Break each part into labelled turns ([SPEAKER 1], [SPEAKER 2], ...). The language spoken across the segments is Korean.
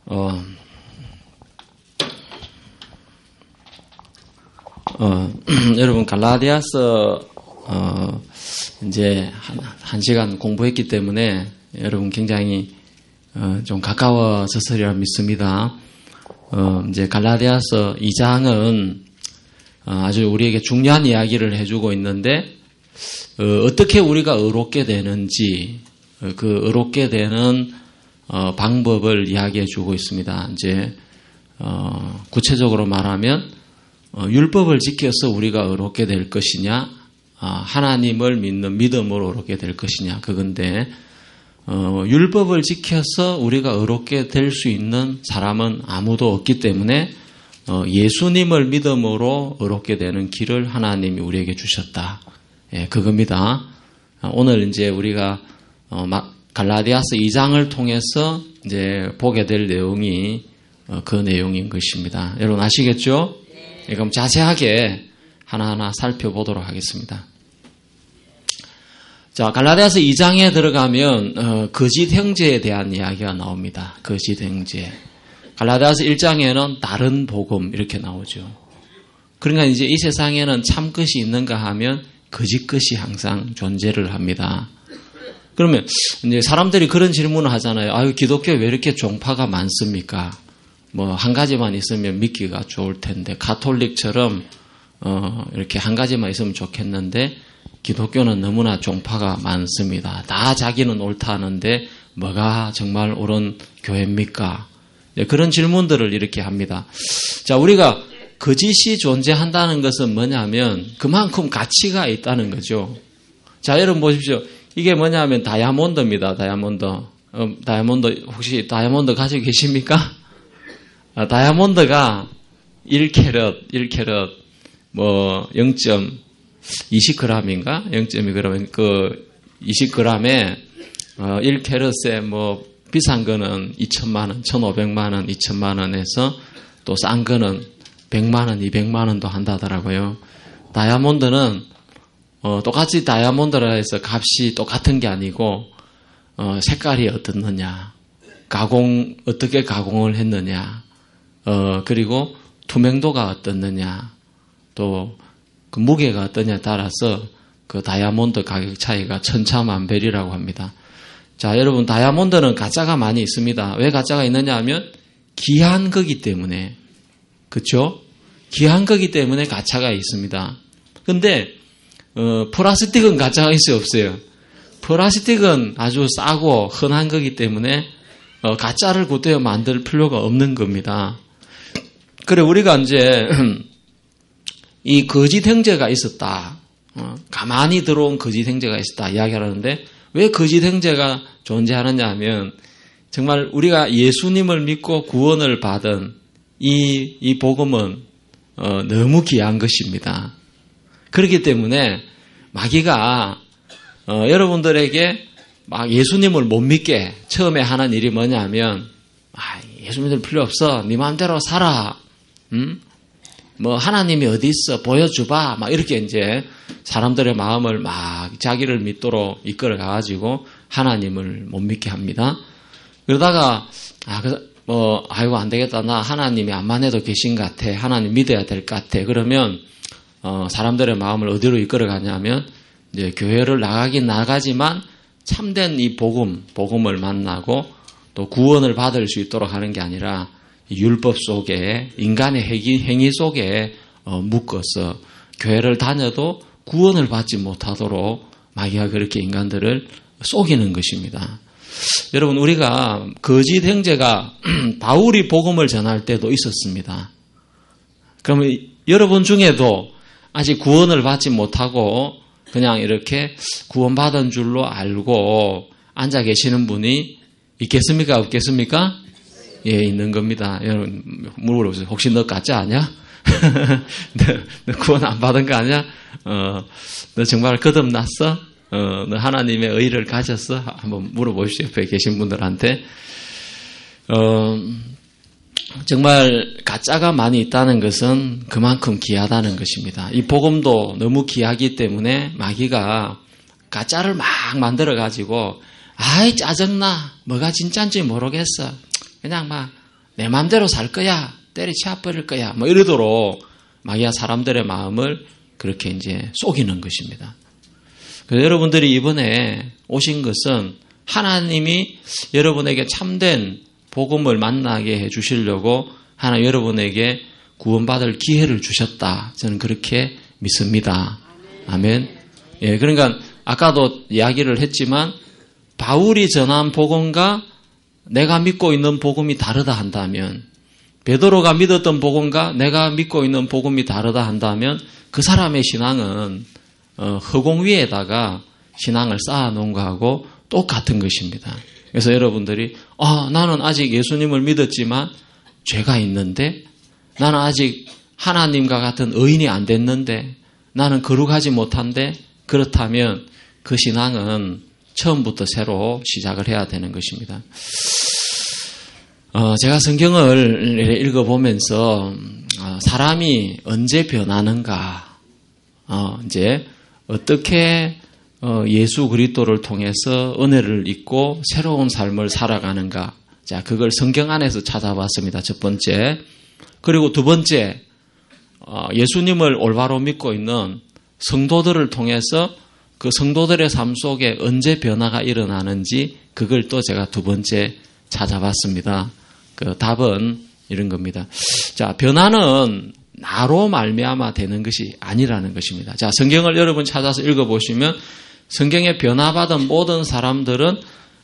[SPEAKER 1] 여러분 갈라디아서 이제 한 시간 공부했기 때문에 여러분 굉장히 좀 가까워졌으리라 믿습니다. 이제 갈라디아서 2장은 아주 우리에게 중요한 이야기를 해주고 있는데 어떻게 우리가 의롭게 되는지 그 의롭게 되는 방법을 이야기해주고 있습니다. 이제 구체적으로 말하면 율법을 지켜서 우리가 의롭게 될 것이냐, 하나님을 믿는 믿음으로 의롭게 될 것이냐 그건데 율법을 지켜서 우리가 의롭게 될 수 있는 사람은 아무도 없기 때문에 예수님을 믿음으로 의롭게 되는 길을 하나님이 우리에게 주셨다. 예, 그겁니다. 오늘 이제 우리가 갈라디아서 2장을 통해서 이제 보게 될 내용이 그 내용인 것입니다. 여러분 아시겠죠? 네. 그럼 자세하게 하나하나 살펴보도록 하겠습니다. 자, 갈라디아서 2장에 들어가면 거짓 형제에 대한 이야기가 나옵니다. 거짓 형제. 갈라디아서 1장에는 다른 복음 이렇게 나오죠. 그러니까 이제 이 세상에는 참 것이 있는가 하면 거짓 것이 항상 존재를 합니다. 그러면 이제 사람들이 그런 질문을 하잖아요. 아유, 기독교에 왜 이렇게 종파가 많습니까? 뭐 한 가지만 있으면 믿기가 좋을 텐데 가톨릭처럼 이렇게 한 가지만 있으면 좋겠는데 기독교는 너무나 종파가 많습니다. 다 자기는 옳다 하는데 뭐가 정말 옳은 교회입니까? 그런 질문들을 이렇게 합니다. 자, 우리가 거짓이 존재한다는 것은 뭐냐면 그만큼 가치가 있다는 거죠. 자, 여러분 보십시오. 이게 뭐냐면 다이아몬드입니다. 다이아몬드. 다이아몬드 혹시 다이아몬드 가지고 계십니까? 다이아몬드가 1캐럿 뭐 0.20g인가? 0.2g 그 20g에 1캐럿에 뭐 비싼 거는 2천만 원, 1,500만 원, 2천만 원에서 또 싼 거는 100만 원, 200만 원도 한다더라고요. 다이아몬드는 똑같이 다이아몬드라 해서 값이 똑같은 게 아니고 색깔이 어떻느냐, 어떻게 가공을 했느냐, 그리고 투명도가 어떻느냐, 또 그 무게가 어떠냐에 따라서 그 다이아몬드 가격 차이가 천차만별이라고 합니다. 자, 여러분 다이아몬드는 가짜가 많이 있습니다. 왜 가짜가 있느냐 하면 귀한 거기 때문에, 그렇죠? 귀한 거기 때문에 가짜가 있습니다. 근데 플라스틱은 가짜가 있어요, 없어요? 플라스틱은 아주 싸고 흔한 거기 때문에 가짜를 굳이 만들 필요가 없는 겁니다. 그래 우리가 이제 이 거짓 형제가 있었다. 가만히 들어온 거짓 형제가 있었다 이야기하는데 왜 거짓 형제가 존재하느냐 하면 정말 우리가 예수님을 믿고 구원을 받은 이 복음은 너무 귀한 것입니다. 그렇기 때문에 마귀가 여러분들에게 막 예수님을 못 믿게 처음에 하는 일이 뭐냐면 예수 믿을 필요 없어. 네 마음대로 살아. 뭐 하나님이 어디 있어 보여줘봐 막 이렇게 이제 사람들의 마음을 막 자기를 믿도록 이끌어 가가지고 하나님을 못 믿게 합니다. 그러다가 아이고 안 되겠다 나 하나님이 암만 해도 계신 것 같아 하나님 믿어야 될 것 같아 그러면 사람들의 마음을 어디로 이끌어 가냐면 이제 교회를 나가긴 나가지만 참된 이 복음을 만나고 또 구원을 받을 수 있도록 하는 게 아니라 율법 속에 인간의 행위 속에 묶어서 교회를 다녀도 구원을 받지 못하도록 마귀가 그렇게 인간들을 속이는 것입니다. 여러분 우리가 거짓 형제가 바울이 복음을 전할 때도 있었습니다. 그러면 여러분 중에도 아직 구원을 받지 못하고 그냥 이렇게 구원받은 줄로 알고 앉아 계시는 분이 있겠습니까? 없겠습니까? 예, 있는 겁니다. 여러분, 물어보세요. 혹시 너 가짜 아니야? 너 구원 안 받은 거 아니야? 너 정말 거듭났어? 너 하나님의 의를 가졌어? 한번 물어보십시오. 옆에 계신 분들한테. 정말 가짜가 많이 있다는 것은 그만큼 귀하다는 것입니다. 이 복음도 너무 귀하기 때문에 마귀가 가짜를 막 만들어가지고 아이 짜증나. 뭐가 진짜인지 모르겠어. 그냥 막 내 마음대로 살 거야. 때려치워 버릴 거야. 뭐 이러도록 마귀가 사람들의 마음을 그렇게 이제 속이는 것입니다. 그래서 여러분들이 이번에 오신 것은 하나님이 여러분에게 참된 복음을 만나게 해 주시려고 하나님 여러분에게 구원받을 기회를 주셨다. 저는 그렇게 믿습니다. 아멘. 예, 그러니까 아까도 이야기를 했지만 바울이 전한 복음과 내가 믿고 있는 복음이 다르다 한다면, 베드로가 믿었던 복음과 내가 믿고 있는 복음이 다르다 한다면 그 사람의 신앙은 허공 위에다가 신앙을 쌓아놓은 거하고 똑같은 것입니다. 그래서 여러분들이 나는 아직 예수님을 믿었지만 죄가 있는데, 나는 아직 하나님과 같은 의인이 안 됐는데, 나는 거룩하지 못한데, 그렇다면 그 신앙은 처음부터 새로 시작을 해야 되는 것입니다. 제가 성경을 읽어보면서 사람이 언제 변하는가, 이제 어떻게 예수 그리스도를 통해서 은혜를 입고 새로운 삶을 살아가는가, 자, 그걸 성경 안에서 찾아봤습니다. 첫 번째. 그리고 두 번째, 예수님을 올바로 믿고 있는 성도들을 통해서 그 성도들의 삶 속에 언제 변화가 일어나는지 그걸 또 제가 두 번째 찾아봤습니다. 그 답은 이런 겁니다. 자, 변화는 나로 말미암아 되는 것이 아니라는 것입니다. 자, 성경을 여러분 찾아서 읽어보시면 성경에 변화받은 모든 사람들은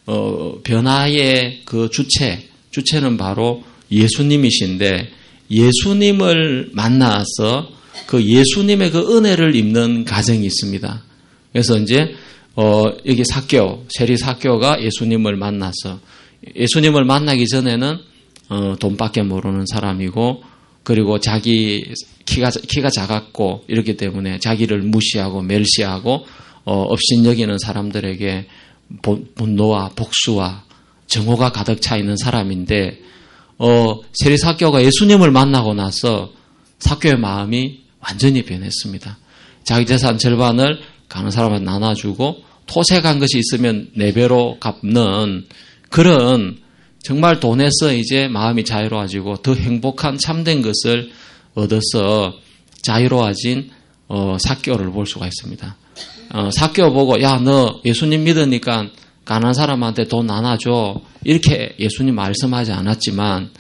[SPEAKER 1] 변화의 그 주체는 바로 예수님이신데, 예수님을 만나서 그 예수님의 그 은혜를 입는 과정이 있습니다. 그래서 이제 여기 세리 삭개오가 예수님을 만나서, 예수님을 만나기 전에는 돈밖에 모르는 사람이고, 그리고 자기 키가 작았고 이렇기 때문에 자기를 무시하고 멸시하고 업신여기는 사람들에게 분노와 복수와 정오가 가득 차 있는 사람인데, 세리 삭개오가 예수님을 만나고 나서 삭개오의 마음이 완전히 변했습니다. 자기 재산 절반을 가는 사람한테 나눠주고 토색한 것이 있으면 4배로 갚는 그런, 정말 돈에서 이제 마음이 자유로워지고 더 행복한 참된 것을 얻어서 자유로워진 삭개오를 볼 수가 있습니다. 삭개오 보고, 야, 너 예수님 믿으니까 가난한 사람한테 돈 나눠줘, 이렇게 예수님 말씀하지 않았지만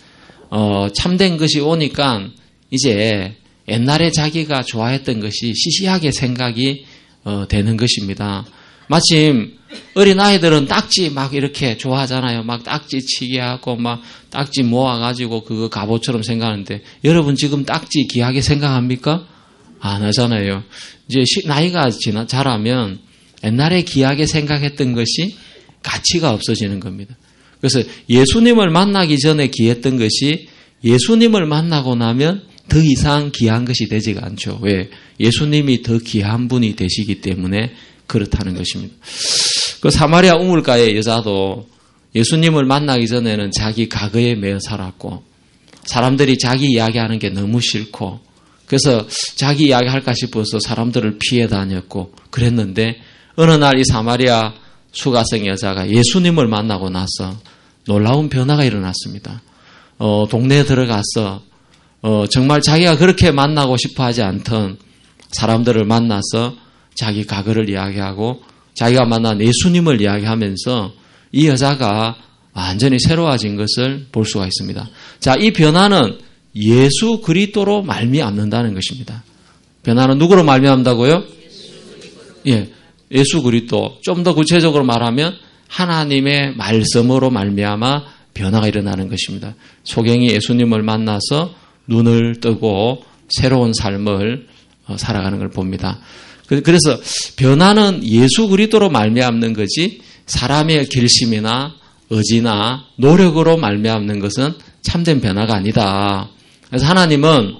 [SPEAKER 1] 참된 것이 오니까 이제 옛날에 자기가 좋아했던 것이 시시하게 생각이 되는 것입니다. 마침 어린아이들은 딱지 막 이렇게 좋아하잖아요. 막 딱지 치기 하고 막 딱지 모아가지고 그거 갑옷처럼 생각하는데, 여러분 지금 딱지 귀하게 생각합니까? 안 하잖아요. 이제 나이가 자라면 옛날에 귀하게 생각했던 것이 가치가 없어지는 겁니다. 그래서 예수님을 만나기 전에 귀했던 것이 예수님을 만나고 나면 더 이상 귀한 것이 되지가 않죠. 왜? 예수님이 더 귀한 분이 되시기 때문에 그렇다는 것입니다. 그 사마리아 우물가의 여자도 예수님을 만나기 전에는 자기 과거에 매여 살았고, 사람들이 자기 이야기하는 게 너무 싫고, 그래서 자기 이야기할까 싶어서 사람들을 피해 다녔고 그랬는데, 어느 날 이 사마리아 수가성 여자가 예수님을 만나고 나서 놀라운 변화가 일어났습니다. 동네에 들어가서 정말 자기가 그렇게 만나고 싶어 하지 않던 사람들을 만나서 자기 과거를 이야기하고 자기가 만난 예수님을 이야기하면서 이 여자가 완전히 새로워진 것을 볼 수가 있습니다. 자, 이 변화는 예수 그리스도로 말미암는다는 것입니다. 변화는 누구로 말미암다고요? 예, 예수 그리스도. 좀 더 구체적으로 말하면 하나님의 말씀으로 말미암아 변화가 일어나는 것입니다. 소경이 예수님을 만나서 눈을 뜨고 새로운 삶을 살아가는 걸 봅니다. 그래서 변화는 예수 그리스도로 말미암는 거지 사람의 결심이나 의지나 노력으로 말미암는 것은 참된 변화가 아니다. 그래서 하나님은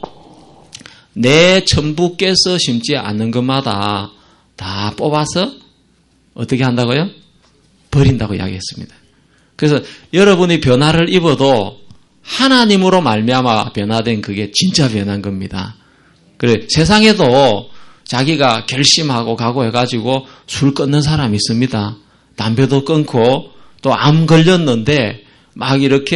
[SPEAKER 1] 내 전부 깨서 심지 않는 것마다 다 뽑아서 어떻게 한다고요? 버린다고 이야기했습니다. 그래서 여러분이 변화를 입어도 하나님으로 말미암아 변화된 그게 진짜 변한 겁니다. 그래, 세상에도 자기가 결심하고 각오해가지고 술 끊는 사람이 있습니다. 담배도 끊고 또 암 걸렸는데 막 이렇게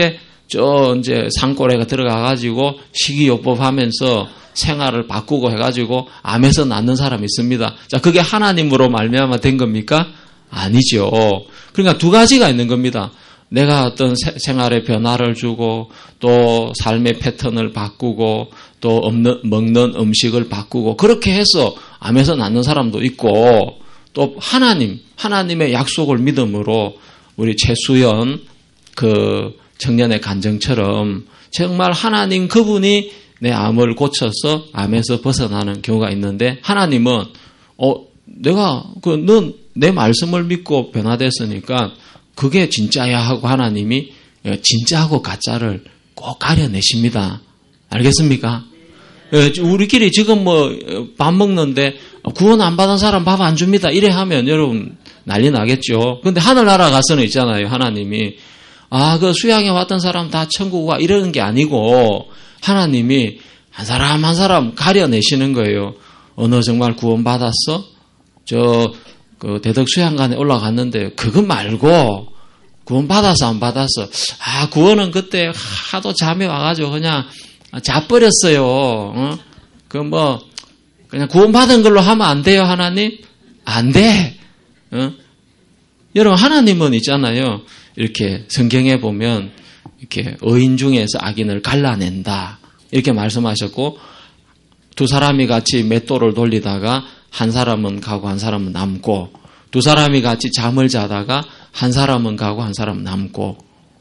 [SPEAKER 1] 이제 산골에 들어가가지고 식이요법 하면서 생활을 바꾸고 해가지고 암에서 낫는 사람이 있습니다. 자, 그게 하나님으로 말미암아 된 겁니까? 아니죠. 그러니까 두 가지가 있는 겁니다. 내가 어떤 생활의 변화를 주고 또 삶의 패턴을 바꾸고 또 먹는 음식을 바꾸고 그렇게 해서 암에서 낫는 사람도 있고 또 하나님의 약속을 믿음으로 우리 최수연 그 청년의 간증처럼 정말 하나님 그분이 내 암을 고쳐서 암에서 벗어나는 경우가 있는데 하나님은 내가 넌 내 말씀을 믿고 변화됐으니까 그게 진짜야 하고 하나님이 진짜하고 가짜를 꼭 가려내십니다. 알겠습니까? 우리끼리 지금 밥 먹는데 구원 안 받은 사람 밥 안 줍니다. 이래 하면 여러분 난리 나겠죠. 근데 하늘나라 가서는 있잖아요. 하나님이 그 수양에 왔던 사람 다 천국 와 이러는 게 아니고 하나님이 한 사람 한 사람 가려내시는 거예요. 어느 정말 구원 받았어? 그 대덕 수양관에 올라갔는데 그거 말고 구원 받았어 안 받았어? 구원은 그때 하도 잠이 와가지고 그냥 자버렸어요. 그냥 구원 받은 걸로 하면 안 돼요, 하나님? 안 돼. 여러분, 하나님은 있잖아요. 이렇게 성경에 보면 이렇게 의인 중에서 악인을 갈라낸다. 이렇게 말씀하셨고, 두 사람이 같이 맷돌을 돌리다가 한 사람은 가고 한 사람은 남고, 두 사람이 같이 잠을 자다가 한 사람은 가고 한 사람은 남고,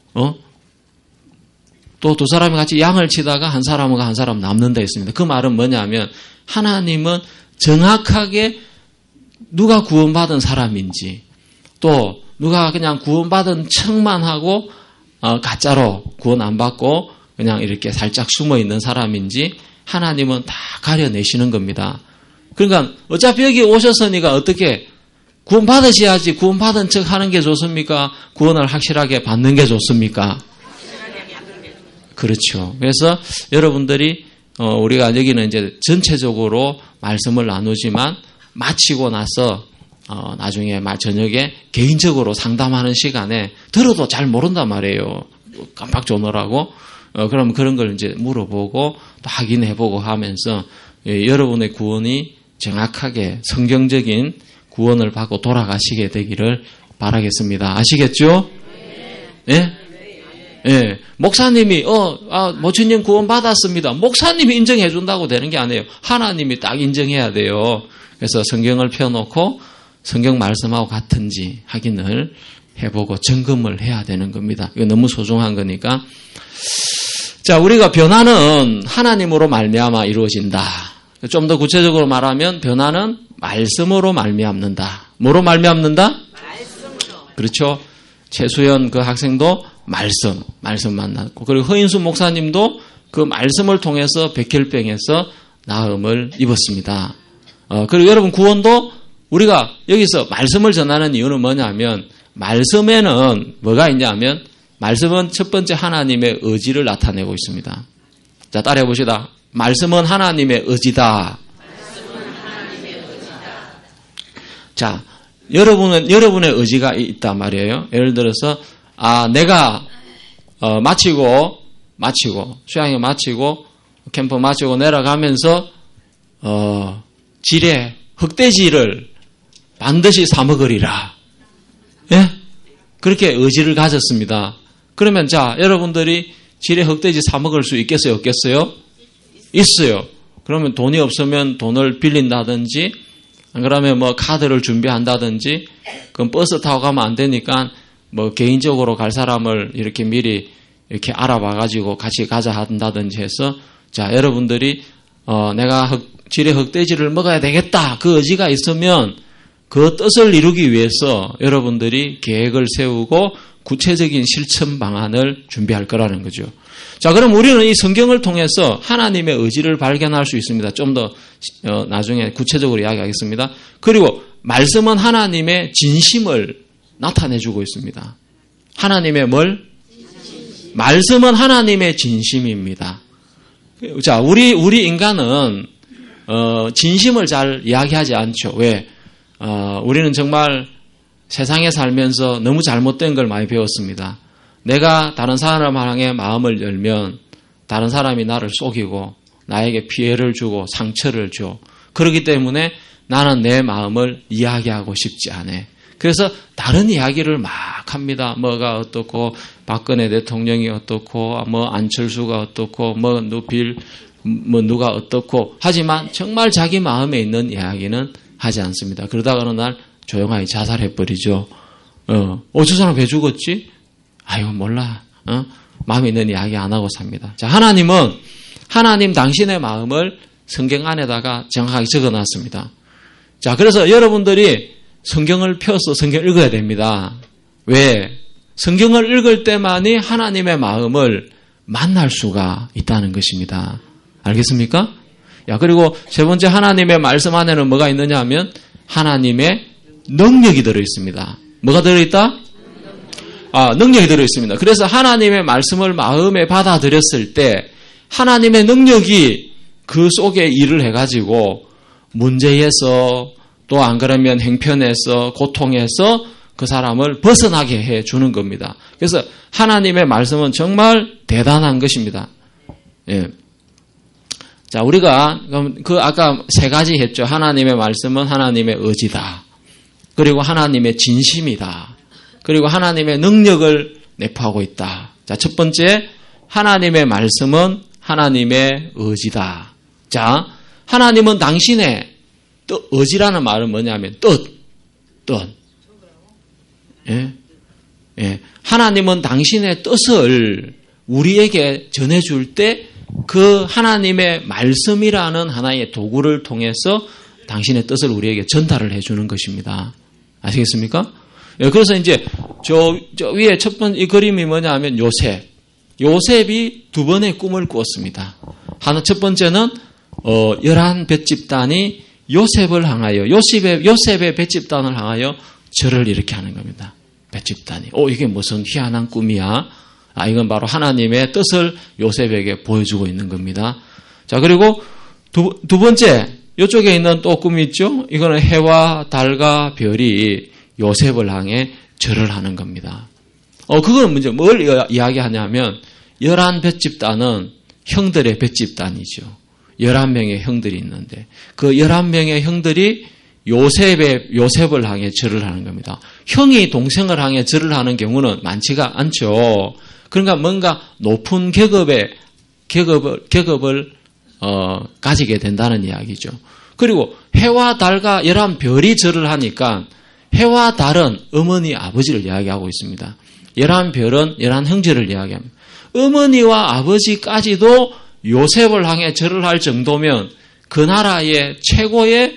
[SPEAKER 1] 또 두 사람이 같이 양을 치다가 한 사람은 가고 한 사람은 남는 데 있습니다. 그 말은 뭐냐면 하나님은 정확하게 누가 구원받은 사람인지 또 누가 그냥 구원받은 척만 하고 가짜로 구원 안 받고 그냥 이렇게 살짝 숨어 있는 사람인지 하나님은 다 가려내시는 겁니다. 그러니까 어차피 여기 오셨으니까 어떻게 구원 받으셔야지 구원 받은 척 하는 게 좋습니까? 구원을 확실하게 받는 게 좋습니까? 그렇죠. 그래서 여러분들이 우리가 여기는 이제 전체적으로 말씀을 나누지만 마치고 나서 나중에 저녁에 개인적으로 상담하는 시간에 들어도 잘 모른단 말이에요. 깜빡 조느라고. 그럼 그런 걸 이제 물어보고 또 확인해보고 하면서 여러분의 구원이 정확하게 성경적인 구원을 받고 돌아가시게 되기를 바라겠습니다. 아시겠죠? 예? 예. 목사님이, 모친님 구원 받았습니다. 목사님이 인정해 준다고 되는 게 아니에요. 하나님이 딱 인정해야 돼요. 그래서 성경을 펴놓고 성경 말씀하고 같은지 확인을 해보고 점검을 해야 되는 겁니다. 이거 너무 소중한 거니까. 자, 우리가 변화는 하나님으로 말미암아 이루어진다. 좀 더 구체적으로 말하면 변화는 말씀으로 말미암는다. 뭐로 말미암는다? 말씀으로. 그렇죠. 최수연 그 학생도 말씀 만났고 그리고 허인수 목사님도 그 말씀을 통해서 백혈병에서 나음을 입었습니다. 그리고 여러분 구원도 우리가 여기서 말씀을 전하는 이유는 뭐냐면 말씀에는 뭐가 있냐면 말씀은 첫 번째 하나님의 의지를 나타내고 있습니다. 자, 따라해 봅시다. 말씀은 하나님의 의지다. 자, 여러분의 의지가 있단 말이에요. 예를 들어서, 내가, 마치고, 수양회 마치고, 캠프 마치고 내려가면서, 지뢰, 흑돼지를 반드시 사먹으리라. 예? 그렇게 의지를 가졌습니다. 그러면 자, 여러분들이 지뢰, 흑돼지 사먹을 수 있겠어요? 없겠어요? 있어요. 그러면 돈이 없으면 돈을 빌린다든지, 안 그러면 카드를 준비한다든지, 그럼 버스 타고 가면 안 되니까, 개인적으로 갈 사람을 이렇게 미리 이렇게 알아봐가지고 같이 가자 한다든지 해서, 자, 여러분들이, 내가 지뢰 흑돼지를 먹어야 되겠다. 그 의지가 있으면 그 뜻을 이루기 위해서 여러분들이 계획을 세우고 구체적인 실천 방안을 준비할 거라는 거죠. 자, 그럼 우리는 이 성경을 통해서 하나님의 의지를 발견할 수 있습니다. 좀 더 나중에 구체적으로 이야기하겠습니다. 그리고 말씀은 하나님의 진심을 나타내주고 있습니다. 하나님의 뭘? 말씀은 하나님의 진심입니다. 자, 우리 인간은 진심을 잘 이야기하지 않죠. 왜? 우리는 정말 세상에 살면서 너무 잘못된 걸 많이 배웠습니다. 내가 다른 사람 향해 마음을 열면 다른 사람이 나를 속이고 나에게 피해를 주고 상처를 줘. 그렇기 때문에 나는 내 마음을 이야기하고 싶지 않아. 그래서 다른 이야기를 막 합니다. 뭐가 어떻고 박근혜 대통령이 어떻고 뭐 안철수가 어떻고 뭐 누가 어떻고 하지만 정말 자기 마음에 있는 이야기는 하지 않습니다. 그러다가 어느 날 조용하게 자살해버리죠. 저 사람 왜 죽었지? 아이고 몰라. 마음에 있는 이야기 안 하고 삽니다. 자, 하나님 당신의 마음을 성경 안에다가 정확하게 적어놨습니다. 자, 그래서 여러분들이 성경을 펴서 성경을 읽어야 됩니다. 왜? 성경을 읽을 때만이 하나님의 마음을 만날 수가 있다는 것입니다. 알겠습니까? 야, 그리고 세 번째 하나님의 말씀 안에는 뭐가 있느냐 하면 하나님의 능력이 들어있습니다. 뭐가 들어있다? 능력이 들어있습니다. 그래서 하나님의 말씀을 마음에 받아들였을 때 하나님의 능력이 그 속에 일을 해가지고 문제에서 또 안 그러면 행편에서 고통에서 그 사람을 벗어나게 해주는 겁니다. 그래서 하나님의 말씀은 정말 대단한 것입니다. 예. 자, 우리가 아까 세 가지 했죠. 하나님의 말씀은 하나님의 의지다. 그리고 하나님의 진심이다. 그리고 하나님의 능력을 내포하고 있다. 자, 첫 번째 하나님의 말씀은 하나님의 의지다. 자, 하나님은 당신의 의지라는 말은 뭐냐면 뜻. 예. 하나님은 당신의 뜻을 우리에게 전해줄 때 그 하나님의 말씀이라는 하나의 도구를 통해서 당신의 뜻을 우리에게 전달을 해주는 것입니다. 아시겠습니까? 예, 그래서 이제 저 위에 첫 번째 이 그림이 뭐냐 하면 요셉이 두 번의 꿈을 꾸었습니다. 첫 번째는 11 뱃집단이 요셉을 향하여 요셉의 뱃집단을 향하여 절을 이렇게 하는 겁니다. 뱃집단이. 이게 무슨 희한한 꿈이야? 이건 바로 하나님의 뜻을 요셉에게 보여주고 있는 겁니다. 자, 그리고 두 번째 이쪽에 있는 또 꿈이 있죠? 이거는 해와 달과 별이 요셉을 향해 절을 하는 겁니다. 그건 뭘 이야기하냐면 11 뱃집단은 형들의 뱃집단이죠. 11명의 형들이 있는데 그 11명의 형들이 요셉을 향해 절을 하는 겁니다. 형이 동생을 향해 절을 하는 경우는 많지가 않죠. 그러니까 뭔가 높은 계급을 가지게 된다는 이야기죠. 그리고 해와 달과 11별이 절을 하니까 해와 달은 어머니 아버지를 이야기하고 있습니다. 11별은 11형제를 이야기합니다. 어머니와 아버지까지도 요셉을 향해 절을 할 정도면 그 나라의 최고의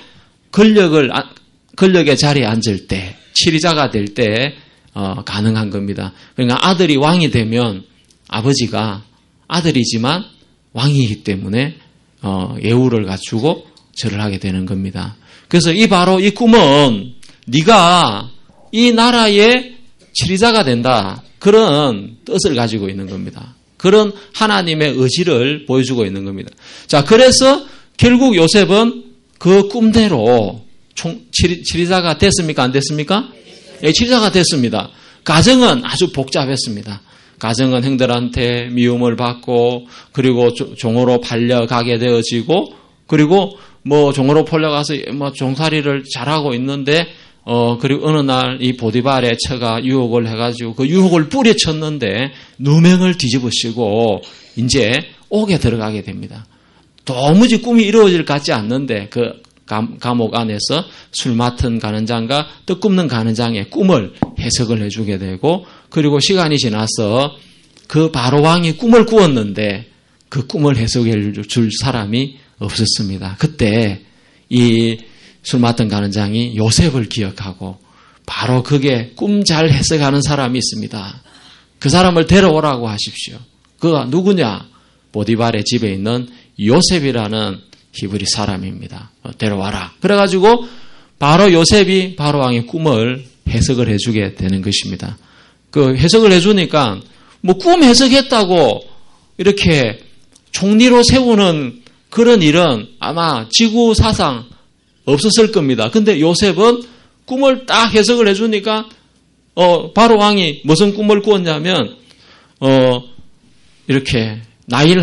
[SPEAKER 1] 권력의 자리에 앉을 때, 치리자가 될 때 가능한 겁니다. 그러니까 아들이 왕이 되면 아버지가 아들이지만 왕이기 때문에 예우를 갖추고 절을 하게 되는 겁니다. 그래서 바로 이 꿈은 네가 이 나라의 치리자가 된다. 그런 뜻을 가지고 있는 겁니다. 그런 하나님의 의지를 보여주고 있는 겁니다. 자, 그래서 결국 요셉은 그 꿈대로 치리자가 됐습니까? 안 됐습니까? 예, 치리자가 됐습니다. 가정은 아주 복잡했습니다. 가정은 형들한테 미움을 받고 그리고 종으로 팔려가게 되어지고 그리고 종으로 팔려가서 종살이를 잘하고 있는데 그리고 어느 날 이 보디발의 처가 유혹을 해가지고 그 유혹을 뿌리쳤는데 누명을 뒤집으시고 이제 옥에 들어가게 됩니다. 도무지 꿈이 이루어질 것 같지 않는데 그 감옥 안에서 술 맡은 간원장과 떡 굽는 간원장의 꿈을 해석을 해주게 되고 그리고 시간이 지나서 그 바로 왕이 꿈을 꾸었는데 그 꿈을 해석해 줄 사람이 없었습니다. 그때 이 술 맡은 간원장이 요셉을 기억하고 바로 그게 꿈 잘 해석하는 사람이 있습니다. 그 사람을 데려오라고 하십시오. 그가 누구냐? 보디발의 집에 있는 요셉이라는 히브리 사람입니다. 데려와라. 그래가지고 바로 요셉이 바로 왕의 꿈을 해석을 해주게 되는 것입니다. 그 해석을 해주니까 꿈 해석했다고 이렇게 총리로 세우는 그런 일은 아마 지구 사상 없었을 겁니다. 근데 요셉은 꿈을 딱 해석을 해주니까 바로 왕이 무슨 꿈을 꾸었냐면 이렇게 나일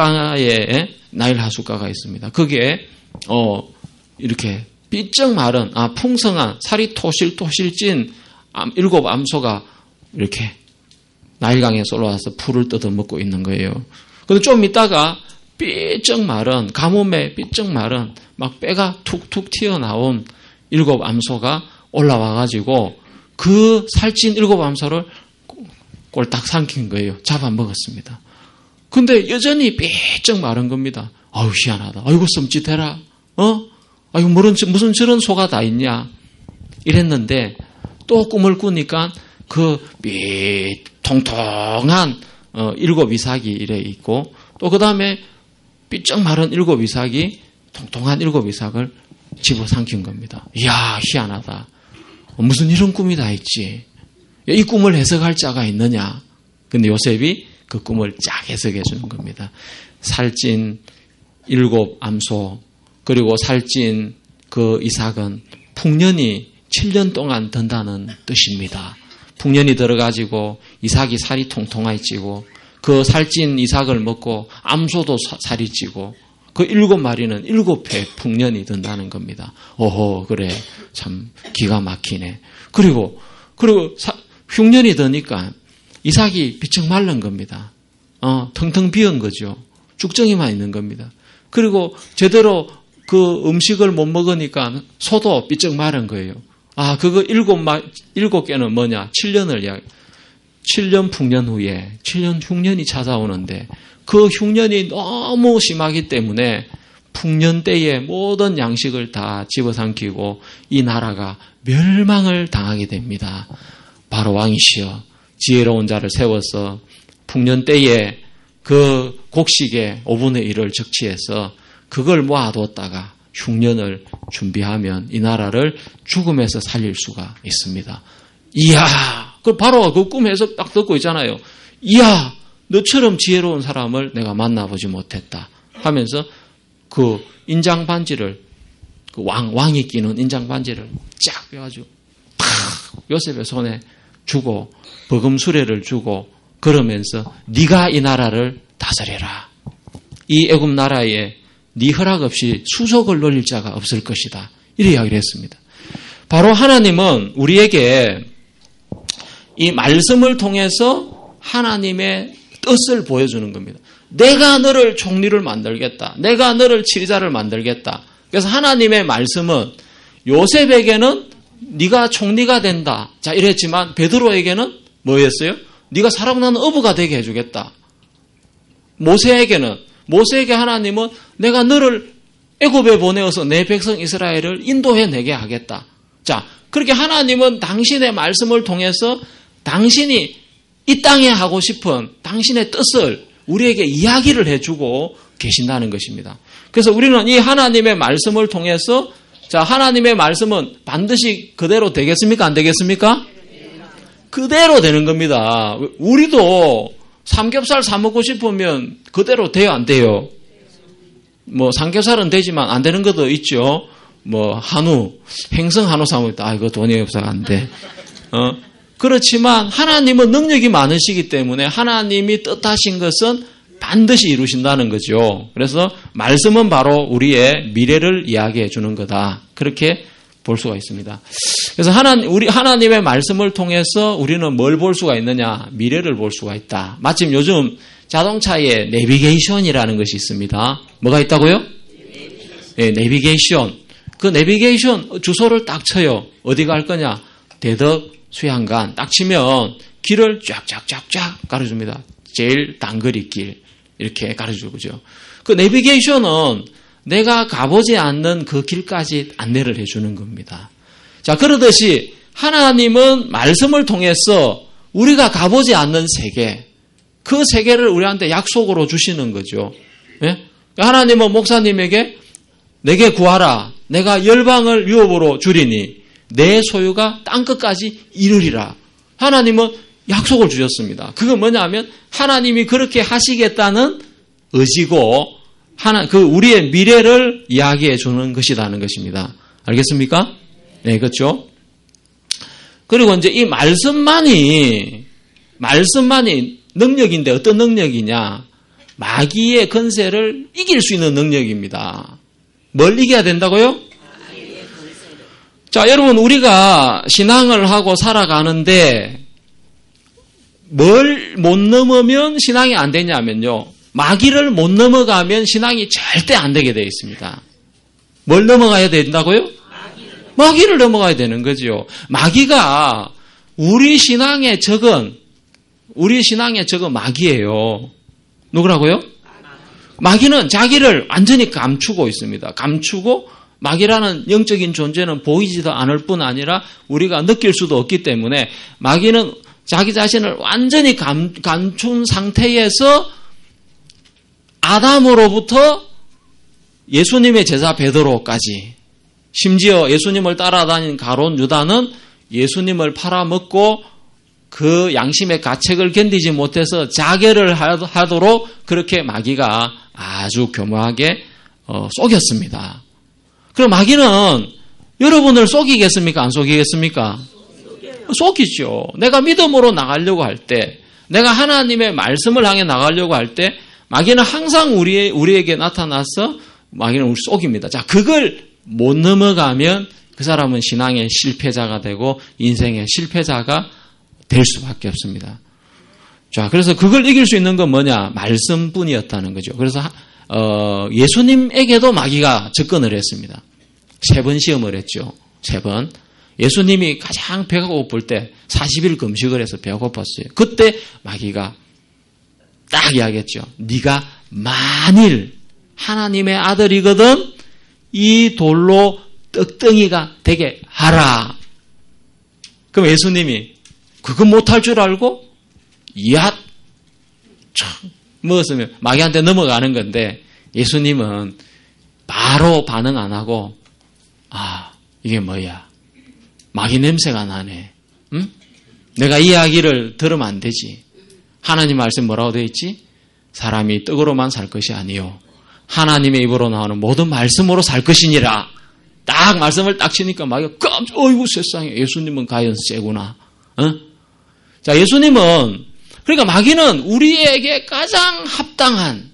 [SPEAKER 1] 하숫가가 있습니다. 거기에 이렇게 삐쩍 마른 풍성한 살이 토실토실 찐 7 암소가 이렇게 나일강에서 올라와서 풀을 뜯어먹고 있는 거예요. 근데 좀 있다가 삐쩍 마른 가뭄에 삐쩍 마른 막 뼈가 툭툭 튀어나온 7 암소가 올라와가지고 그 살찐 7 암소를 꼴딱 삼킨 거예요. 잡아먹었습니다. 근데 여전히 삐쩍 마른 겁니다. 아유 희한하다. 아이고 썸짓해라. 아이고 무슨 저런 소가 다 있냐. 이랬는데 또 꿈을 꾸니까 그 통통한 7 이삭이 이래 있고 또 그 다음에 삐쩍 마른 7 이삭이 통통한 7 이삭을 집어삼킨 겁니다. 이야 희한하다. 무슨 이런 꿈이 다 있지. 이 꿈을 해석할 자가 있느냐. 근데 요셉이 그 꿈을 쫙 해석해 주는 겁니다. 살찐 7 암소 그리고 살찐 그 이삭은 풍년이 7년 동안 든다는 뜻입니다. 풍년이 들어가지고 이삭이 살이 통통하게 찌고 그 살찐 이삭을 먹고 암소도 살이 찌고 그 7마리는 7회 풍년이 든다는 겁니다. 오호 그래 참 기가 막히네. 그리고 흉년이 드니까 이삭이 비쩍 마른 겁니다. 텅텅 비은 거죠. 쭉정이만 있는 겁니다. 그리고 제대로 그 음식을 못 먹으니까 소도 삐쩍 마른 거예요. 그거 7개는 뭐냐? 7년 풍년 후에 7년 흉년이 찾아오는데 그 흉년이 너무 심하기 때문에 풍년 때에 모든 양식을 다 집어삼키고 이 나라가 멸망을 당하게 됩니다. 바로 왕이시여 지혜로운 자를 세워서 풍년 때에 그 곡식의 5분의 1을 적치해서 그걸 모아뒀다가 흉년을 준비하면 이 나라를 죽음에서 살릴 수가 있습니다. 이야, 바로 그 꿈에서 딱 듣고 있잖아요. 이야, 너처럼 지혜로운 사람을 내가 만나보지 못했다 하면서 그 인장 반지를 왕이 끼는 인장 반지를 쫙 빼가지고 탁 요셉의 손에 주고 버금 수레를 주고 그러면서 네가 이 나라를 다스려라. 이 애굽 나라에 네 허락 없이 수족을 놀릴 자가 없을 것이다. 이렇게 이야기를 했습니다. 바로 하나님은 우리에게 이 말씀을 통해서 하나님의 뜻을 보여주는 겁니다. 내가 너를 총리를 만들겠다. 내가 너를 치리자를 만들겠다. 그래서 하나님의 말씀은 요셉에게는 네가 총리가 된다. 자 이랬지만 베드로에게는 뭐였어요? 네가 살아나는 어부가 되게 해주겠다. 모세에게 하나님은 내가 너를 애굽에 보내어서 내 백성 이스라엘을 인도해내게 하겠다. 자, 그렇게 하나님은 당신의 말씀을 통해서 당신이 이 땅에 하고 싶은 당신의 뜻을 우리에게 이야기를 해주고 계신다는 것입니다. 그래서 우리는 이 하나님의 말씀을 통해서 자, 하나님의 말씀은 반드시 그대로 되겠습니까? 안 되겠습니까? 그대로 되는 겁니다. 우리도 삼겹살 사 먹고 싶으면 그대로 돼요, 안 돼요? 뭐 삼겹살은 되지만 안 되는 것도 있죠. 뭐 한우, 행성 한우 사 먹다. 이거 돈이 없어 안 돼. 그렇지만 하나님은 능력이 많으시기 때문에 하나님이 뜻하신 것은 반드시 이루신다는 거죠. 그래서 말씀은 바로 우리의 미래를 이야기해 주는 거다. 그렇게 볼 수가 있습니다. 그래서 하나님의 말씀을 통해서 우리는 뭘 볼 수가 있느냐? 미래를 볼 수가 있다. 마침 요즘 자동차에 내비게이션이라는 것이 있습니다. 뭐가 있다고요? 네, 내비게이션. 그 내비게이션 주소를 딱 쳐요. 어디 갈 거냐? 대덕 수양간 딱 치면 길을 쫙쫙쫙쫙 가르쳐줍니다. 제일 단거리 길 이렇게 가르쳐주죠. 그 내비게이션은 내가 가보지 않는 그 길까지 안내를 해주는 겁니다. 자, 그러듯이 하나님은 말씀을 통해서 우리가 가보지 않는 세계, 그 세계를 우리한테 약속으로 주시는 거죠. 예? 하나님은 목사님에게 내게 구하라. 내가 열방을 유업으로 주리니 내 소유가 땅끝까지 이르리라. 하나님은 약속을 주셨습니다. 그건 뭐냐면 하나님이 그렇게 하시겠다는 의지고 우리의 미래를 이야기해 주는 것이라는 것입니다. 알겠습니까? 네, 그렇죠? 그리고 이제 이 말씀만이 능력인데 어떤 능력이냐? 마귀의 권세를 이길 수 있는 능력입니다. 뭘 이겨야 된다고요? 자, 여러분, 우리가 신앙을 하고 살아가는데 뭘 못 넘으면 신앙이 안 되냐면요. 마귀를 못 넘어가면 신앙이 절대 안 되게 되어 있습니다. 뭘 넘어가야 된다고요? 마귀를 넘어가야 되는 거죠. 마귀가 우리 신앙의 적은 마귀예요. 누구라고요? 마귀는 자기를 완전히 감추고 있습니다. 감추고 마귀라는 영적인 존재는 보이지도 않을 뿐 아니라 우리가 느낄 수도 없기 때문에 마귀는 자기 자신을 완전히 감춘 상태에서 아담으로부터 예수님의 제자 베드로까지, 심지어 예수님을 따라다닌 가룟 유다는 예수님을 팔아먹고 그 양심의 가책을 견디지 못해서 자결을 하도록 그렇게 마귀가 아주 교묘하게 속였습니다. 그럼 마귀는 여러분을 속이겠습니까? 안 속이겠습니까? 속이죠. 내가 믿음으로 나가려고 할 때, 내가 하나님의 말씀을 향해 나가려고 할 때 마귀는 항상 우리에게 나타나서 마귀는 우리 속입니다. 자, 그걸 못 넘어가면 그 사람은 신앙의 실패자가 되고 인생의 실패자가 될 수밖에 없습니다. 자, 그래서 그걸 이길 수 있는 건 뭐냐? 말씀뿐이었다는 거죠. 그래서 예수님에게도 마귀가 접근을 했습니다. 3번 시험을 했죠. 3번. 예수님이 가장 배가 고플 때 40일 금식을 해서 배가 고팠어요. 그때 마귀가 딱 이야기했죠. 네가 만일 하나님의 아들이거든 이 돌로 떡덩이가 되게 하라. 그럼 예수님이 그건 못할 줄 알고 야 먹었으면 마귀한테 넘어가는 건데 예수님은 바로 반응 안 하고 이게 뭐야? 마귀 냄새가 나네. 응? 내가 이 이야기를 들으면 안 되지. 하나님 말씀 뭐라고 되어 있지? 사람이 떡으로만 살 것이 아니요 하나님의 입으로 나오는 모든 말씀으로 살 것이니라. 딱 말씀을 딱 치니까 마귀가 깜짝 어이구 세상에 예수님은 과연 세구나. 자, 예수님은 그러니까 마귀는 우리에게 가장 합당한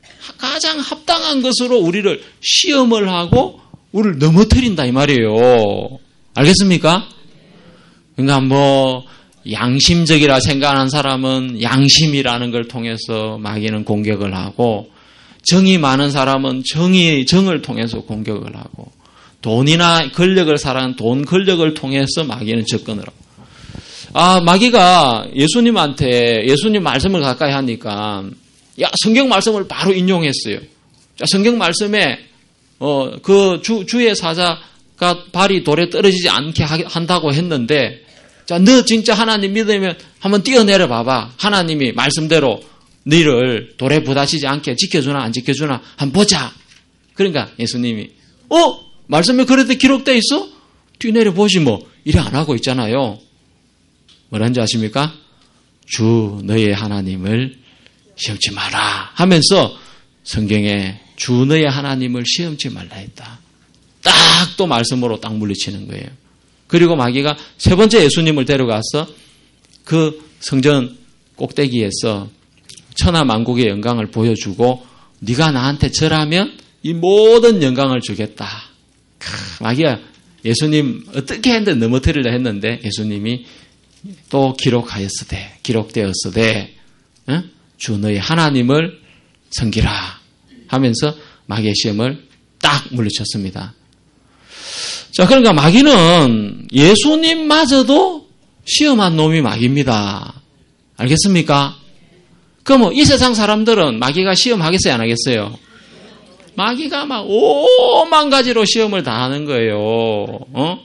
[SPEAKER 1] 것으로 우리를 시험을 하고 우리를 넘어뜨린다 이 말이에요. 알겠습니까? 그러니까 양심적이라 생각하는 사람은 양심이라는 걸 통해서 마귀는 공격을 하고 정이 많은 사람은 정을 통해서 공격을 하고 돈이나 권력을 사랑하는 돈, 권력을 통해서 마귀는 접근을 하고 마귀가 예수님 말씀을 가까이 하니까 성경 말씀을 바로 인용했어요. 자, 성경 말씀에 주의 사자가 발이 돌에 떨어지지 않게 한다고 했는데 자, 너 진짜 하나님 믿으면 한번 뛰어내려 봐봐. 하나님이 말씀대로 너를 돌에 부딪히지 않게 지켜주나 안 지켜주나 한번 보자. 그러니까 예수님이 말씀에 그래도 기록되어 있어? 뛰어내려 보지 뭐. 이래 안 하고 있잖아요. 뭐라는지 아십니까? 주 너의 하나님을 시험치 마라 하면서 성경에 주 너의 하나님을 시험치 말라 했다. 딱 또 말씀으로 딱 물리치는 거예요. 그리고 마귀가 3번째 예수님을 데려가서 그 성전 꼭대기에서 천하만국의 영광을 보여주고 네가 나한테 절하면 이 모든 영광을 주겠다. 마귀가 예수님 어떻게 했는데 넘어뜨리려 했는데 예수님이 또 기록되었으되 주 너의 하나님을 섬기라 하면서 마귀의 시험을 딱 물리쳤습니다. 자, 그러니까 마귀는 예수님마저도 시험한 놈이 마귀입니다. 알겠습니까? 그럼 이 세상 사람들은 마귀가 시험하겠어요, 안 하겠어요? 마귀가 막 5만 가지로 시험을 다 하는 거예요.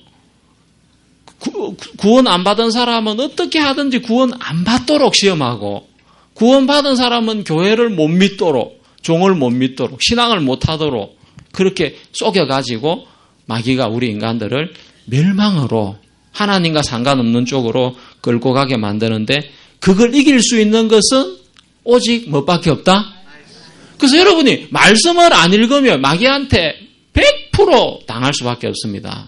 [SPEAKER 1] 구원 안 받은 사람은 어떻게 하든지 구원 안 받도록 시험하고, 구원 받은 사람은 교회를 못 믿도록, 종을 못 믿도록, 신앙을 못 하도록 그렇게 속여가지고 마귀가 우리 인간들을 멸망으로 하나님과 상관없는 쪽으로 끌고 가게 만드는데 그걸 이길 수 있는 것은 오직 뭐밖에 없다? 그래서 여러분이 말씀을 안 읽으면 마귀한테 100% 당할 수밖에 없습니다.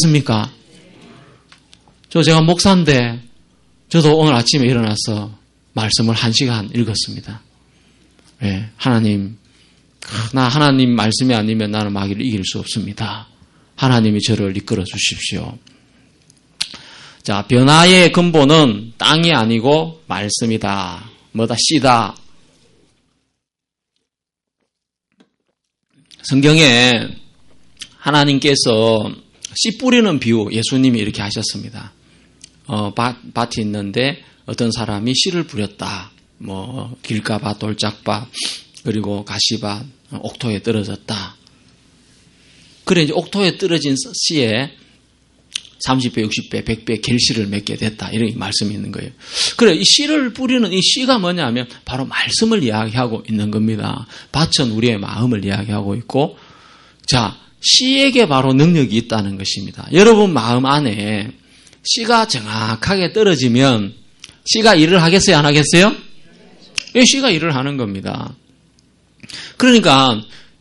[SPEAKER 1] 알겠습니까? 제가 목사인데 저도 오늘 아침에 일어나서 말씀을 1시간 읽었습니다. 예, 하나님, 나 하나님 말씀이 아니면 나는 마귀를 이길 수 없습니다. 하나님이 저를 이끌어 주십시오. 자, 변화의 근본은 땅이 아니고 말씀이다. 뭐다? 씨다. 성경에 하나님께서 씨 뿌리는 비유, 예수님이 이렇게 하셨습니다. 밭이 있는데 어떤 사람이 씨를 뿌렸다. 뭐 길가밭, 돌짝밭, 그리고 가시밭, 옥토에 떨어졌다. 그래 이제 옥토에 떨어진 씨에 30배, 60배, 100배 결실을 맺게 됐다. 이런 말씀이 있는 거예요. 그래 이 씨를 뿌리는 이 씨가 뭐냐면 바로 말씀을 이야기하고 있는 겁니다. 밭은 우리의 마음을 이야기하고 있고, 자, 씨에게 바로 능력이 있다는 것입니다. 여러분 마음 안에 씨가 정확하게 떨어지면 씨가 일을 하겠어요? 안 하겠어요? 이 씨가 일을 하는 겁니다. 그러니까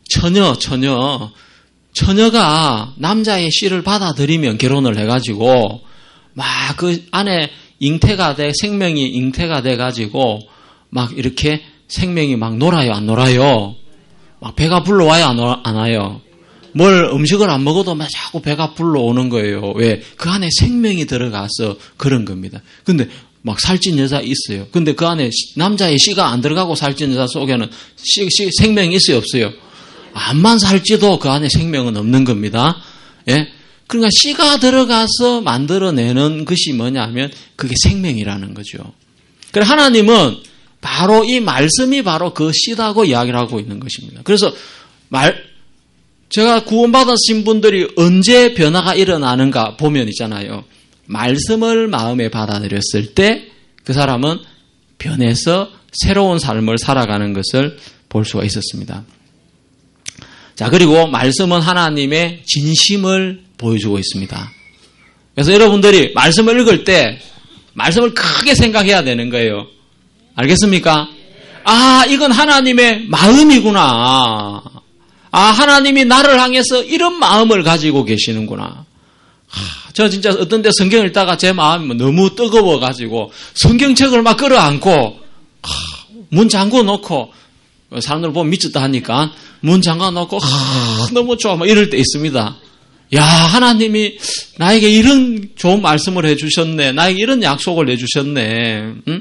[SPEAKER 1] 처녀가 남자의 씨를 받아들이면 결혼을 해가지고 막 그 안에 생명이 잉태가 돼가지고 막 이렇게 생명이 막 놀아요? 안 놀아요? 막 배가 불러와요? 안 와요? 음식을 안 먹어도 막 자꾸 배가 불러오는 거예요. 왜? 그 안에 생명이 들어가서 그런 겁니다. 근데 막 살찐 여자 있어요. 근데 그 안에 남자의 씨가 안 들어가고 살찐 여자 속에는 생명이 있어요? 없어요? 암만 살찌도 그 안에 생명은 없는 겁니다. 예? 그러니까 씨가 들어가서 만들어내는 것이 뭐냐면 그게 생명이라는 거죠. 그래서 하나님은 바로 이 말씀이 바로 그 씨다고 이야기를 하고 있는 것입니다. 그래서 제가 구원받으신 분들이 언제 변화가 일어나는가 보면 있잖아요. 말씀을 마음에 받아들였을 때 그 사람은 변해서 새로운 삶을 살아가는 것을 볼 수가 있었습니다. 자, 그리고 말씀은 하나님의 진심을 보여주고 있습니다. 그래서 여러분들이 말씀을 읽을 때 말씀을 크게 생각해야 되는 거예요. 알겠습니까? 아, 이건 하나님의 마음이구나. 아, 하나님이 나를 향해서 이런 마음을 가지고 계시는구나. 저 진짜 어떤 때 성경 읽다가 제 마음이 너무 뜨거워가지고 성경책을 막 끌어안고 문 잠궈 놓고 사람들 보면 미쳤다 하니까 문 잠궈 놓고 너무 좋아 막 이럴 때 있습니다. 야, 하나님이 나에게 이런 좋은 말씀을 해주셨네. 나에게 이런 약속을 해주셨네. 응?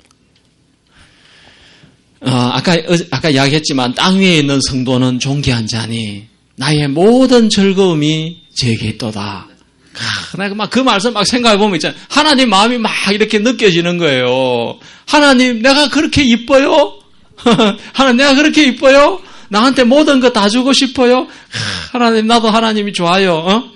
[SPEAKER 1] 아까 이야기했지만 땅 위에 있는 성도는 존귀한 자니 나의 모든 즐거움이 제게 있도다. 내가 막 그 말씀 막 생각해 보면 있잖아요. 하나님 마음이 막 이렇게 느껴지는 거예요. 하나님, 내가 그렇게 이뻐요? 하나님, 내가 그렇게 이뻐요? 나한테 모든 거 다 주고 싶어요? 하나님, 나도 하나님이 좋아요.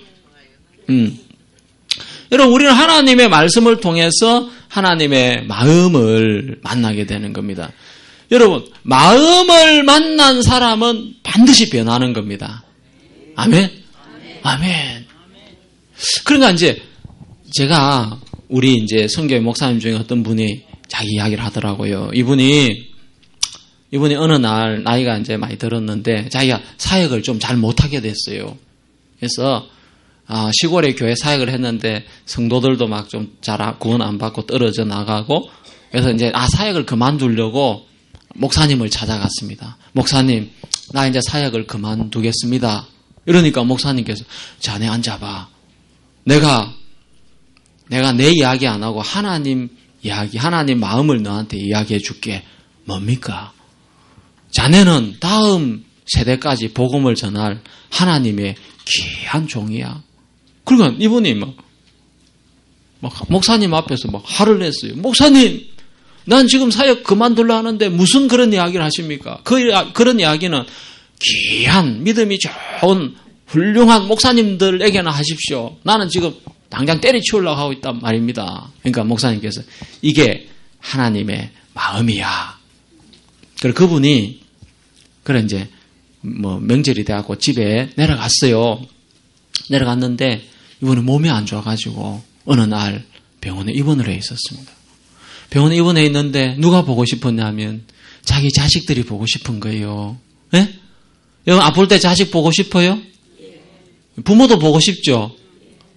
[SPEAKER 1] 여러분, 우리는 하나님의 말씀을 통해서 하나님의 마음을 만나게 되는 겁니다. 여러분, 마음을 만난 사람은 반드시 변하는 겁니다. 아멘? 아멘. 그러니까 이제 제가 우리 이제 선교회 목사님 중에 어떤 분이 자기 이야기를 하더라고요. 이분이 어느 날 나이가 이제 많이 들었는데 자기가 사역을 좀 잘 못하게 됐어요. 그래서 시골에 교회 사역을 했는데 성도들도 막 좀 잘 구원 안 받고 떨어져 나가고 그래서 이제 사역을 그만두려고 목사님을 찾아갔습니다. 목사님, 나 이제 사역을 그만두겠습니다. 이러니까 목사님께서 자네 앉아봐. 내가 내 이야기 안 하고 하나님 이야기, 하나님 마음을 너한테 이야기해 줄게. 뭡니까? 자네는 다음 세대까지 복음을 전할 하나님의 귀한 종이야. 그러니까 이분이 막 목사님 앞에서 막 화를 냈어요. 목사님, 난 지금 사역 그만둘라 하는데 무슨 그런 이야기를 하십니까? 그런 이야기는 귀한 믿음이 좋은 훌륭한 목사님들에게나 하십시오. 나는 지금 당장 때려치우려고 하고 있단 말입니다. 그러니까 목사님께서 이게 하나님의 마음이야. 그래서 그분이 이제 명절이 돼갖고 집에 내려갔어요. 내려갔는데 이분이 몸이 안 좋아가지고 어느 날 병원에 입원을 해 있었습니다. 병원에 입원해 있는데 누가 보고 싶었냐면 자기 자식들이 보고 싶은 거예요. 예? 여러분 아플 때 자식 보고 싶어요? 부모도 보고 싶죠.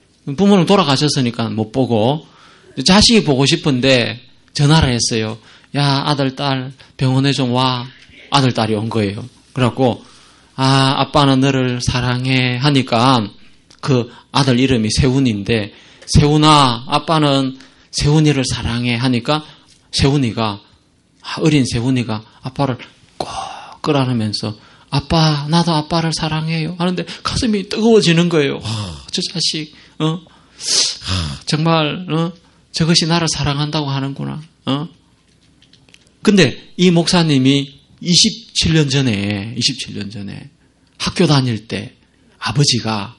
[SPEAKER 1] 부모는 돌아가셨으니까 못 보고 자식이 보고 싶은데 전화를 했어요. 야, 아들, 딸, 병원에 좀 와. 아들, 딸이 온 거예요. 그래갖고, 아빠는 너를 사랑해. 하니까, 그 아들 이름이 세훈인데, 세훈아, 아빠는 세훈이를 사랑해. 하니까, 세훈이가, 어린 세훈이가 아빠를 꼭 끌어안으면서, 아빠, 나도 아빠를 사랑해요. 하는데, 가슴이 뜨거워지는 거예요. 저 자식, 정말, 저것이 나를 사랑한다고 하는구나. 근데 이 목사님이 27년 전에 학교 다닐 때 아버지가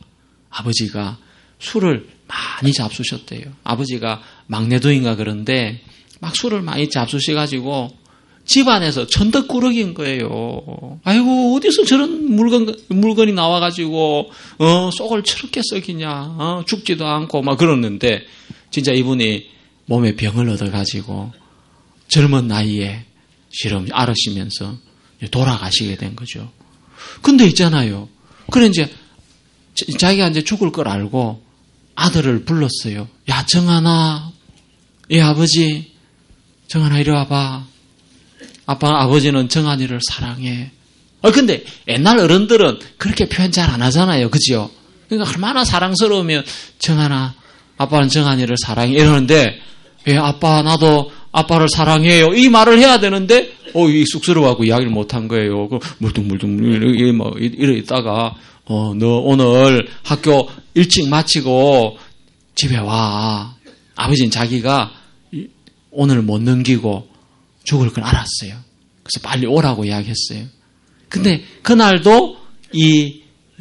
[SPEAKER 1] 술을 많이 잡수셨대요. 아버지가 막내도인가 그런데 막 술을 많이 잡수셔가지고 집안에서 천덕꾸러기인 거예요. 아이고, 어디서 저런 물건이 나와가지고, 속을 저렇게 썩이냐, 죽지도 않고 막 그러는데, 진짜 이분이 몸에 병을 얻어가지고, 젊은 나이에 실험 앓으시면서 돌아가시게 된 거죠. 근데 있잖아요. 그래 이제, 자기가 이제 죽을 걸 알고, 아들을 불렀어요. 야, 정한아, 예, 아버지, 정한아, 이리 와봐. 아버지는 정한이를 사랑해. 근데 옛날 어른들은 그렇게 표현 잘 안 하잖아요. 그죠? 그러니까 얼마나 사랑스러우면 정한아, 아빠는 정한이를 사랑해. 이러는데, 예, 아빠, 나도 아빠를 사랑해요. 이 말을 해야 되는데, 이 쑥스러워하고 이야기를 못한 거예요. 물뚱물뚱, 이러 있다가, 너 오늘 학교 일찍 마치고 집에 와. 아버지는 자기가 오늘 못 넘기고 죽을 걸 알았어요. 그래서 빨리 오라고 이야기했어요. 근데 그날도 이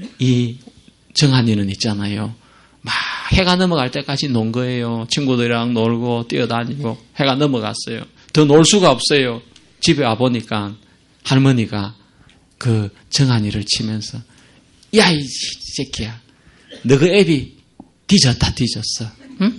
[SPEAKER 1] 정한이는 있잖아요. 막 해가 넘어갈 때까지 논 거예요. 친구들이랑 놀고 뛰어다니고 해가 넘어갔어요. 더 놀 수가 없어요. 집에 와보니까 할머니가 그 정한이를 치면서 야, 이 새끼야. 너 그 애비 뒤졌어. 응?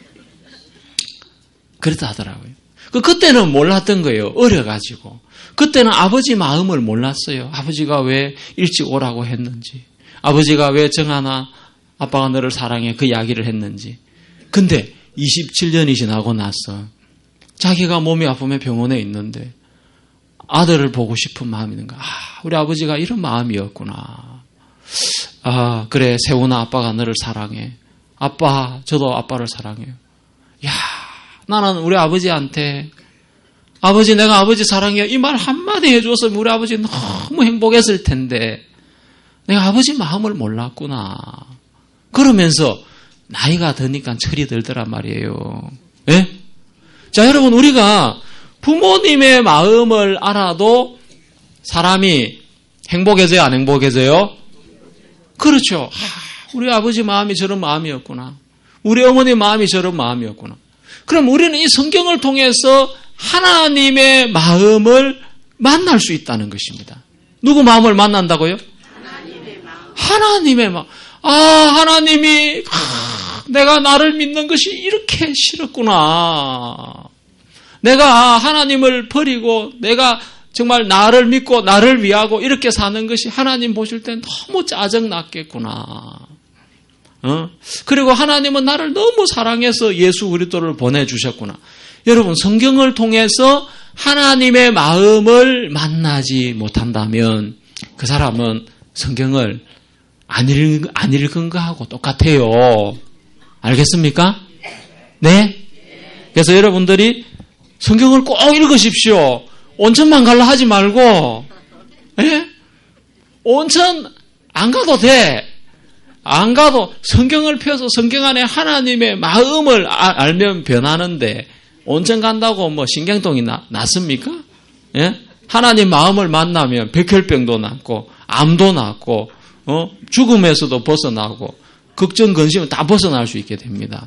[SPEAKER 1] 그렇다 하더라고요. 그때는 몰랐던 거예요. 어려가지고. 그때는 아버지 마음을 몰랐어요. 아버지가 왜 일찍 오라고 했는지. 아버지가 왜 정하나 아빠가 너를 사랑해 그 이야기를 했는지. 근데 27년이 지나고 나서 자기가 몸이 아프면 병원에 있는데 아들을 보고 싶은 마음이 있는 거야. 우리 아버지가 이런 마음이었구나. 그래, 세훈아, 아빠가 너를 사랑해. 아빠, 저도 아빠를 사랑해요. 야, 나는 우리 아버지한테 아버지, 내가 아버지 사랑해요. 이 말 한마디 해줬으면 우리 아버지 너무 행복했을 텐데 내가 아버지 마음을 몰랐구나. 그러면서 나이가 드니까 철이 들더란 말이에요. 예? 자, 여러분, 우리가 부모님의 마음을 알아도 사람이 행복해져요, 안 행복해져요? 그렇죠. 우리 아버지 마음이 저런 마음이었구나. 우리 어머니 마음이 저런 마음이었구나. 그럼 우리는 이 성경을 통해서 하나님의 마음을 만날 수 있다는 것입니다. 누구 마음을 만난다고요? 하나님의 마음. 하나님이 내가 나를 믿는 것이 이렇게 싫었구나. 내가 하나님을 버리고 내가 정말 나를 믿고 나를 위하고 이렇게 사는 것이 하나님 보실 땐 너무 짜증났겠구나. 그리고 하나님은 나를 너무 사랑해서 예수 그리스도를 보내주셨구나. 여러분, 성경을 통해서 하나님의 마음을 만나지 못한다면 그 사람은 성경을 안 읽은 거하고 똑같아요. 알겠습니까? 네? 그래서 여러분들이 성경을 꼭 읽으십시오. 온천만 갈라 하지 말고, 예? 온천 안 가도 돼. 안 가도 성경을 펴서 성경 안에 하나님의 마음을 알면 변하는데, 온천 간다고 뭐 신경통이 낫습니까? 예? 하나님 마음을 만나면 백혈병도 낫고, 암도 낫고, 죽음에서도 벗어나고, 걱정, 근심은 다 벗어날 수 있게 됩니다.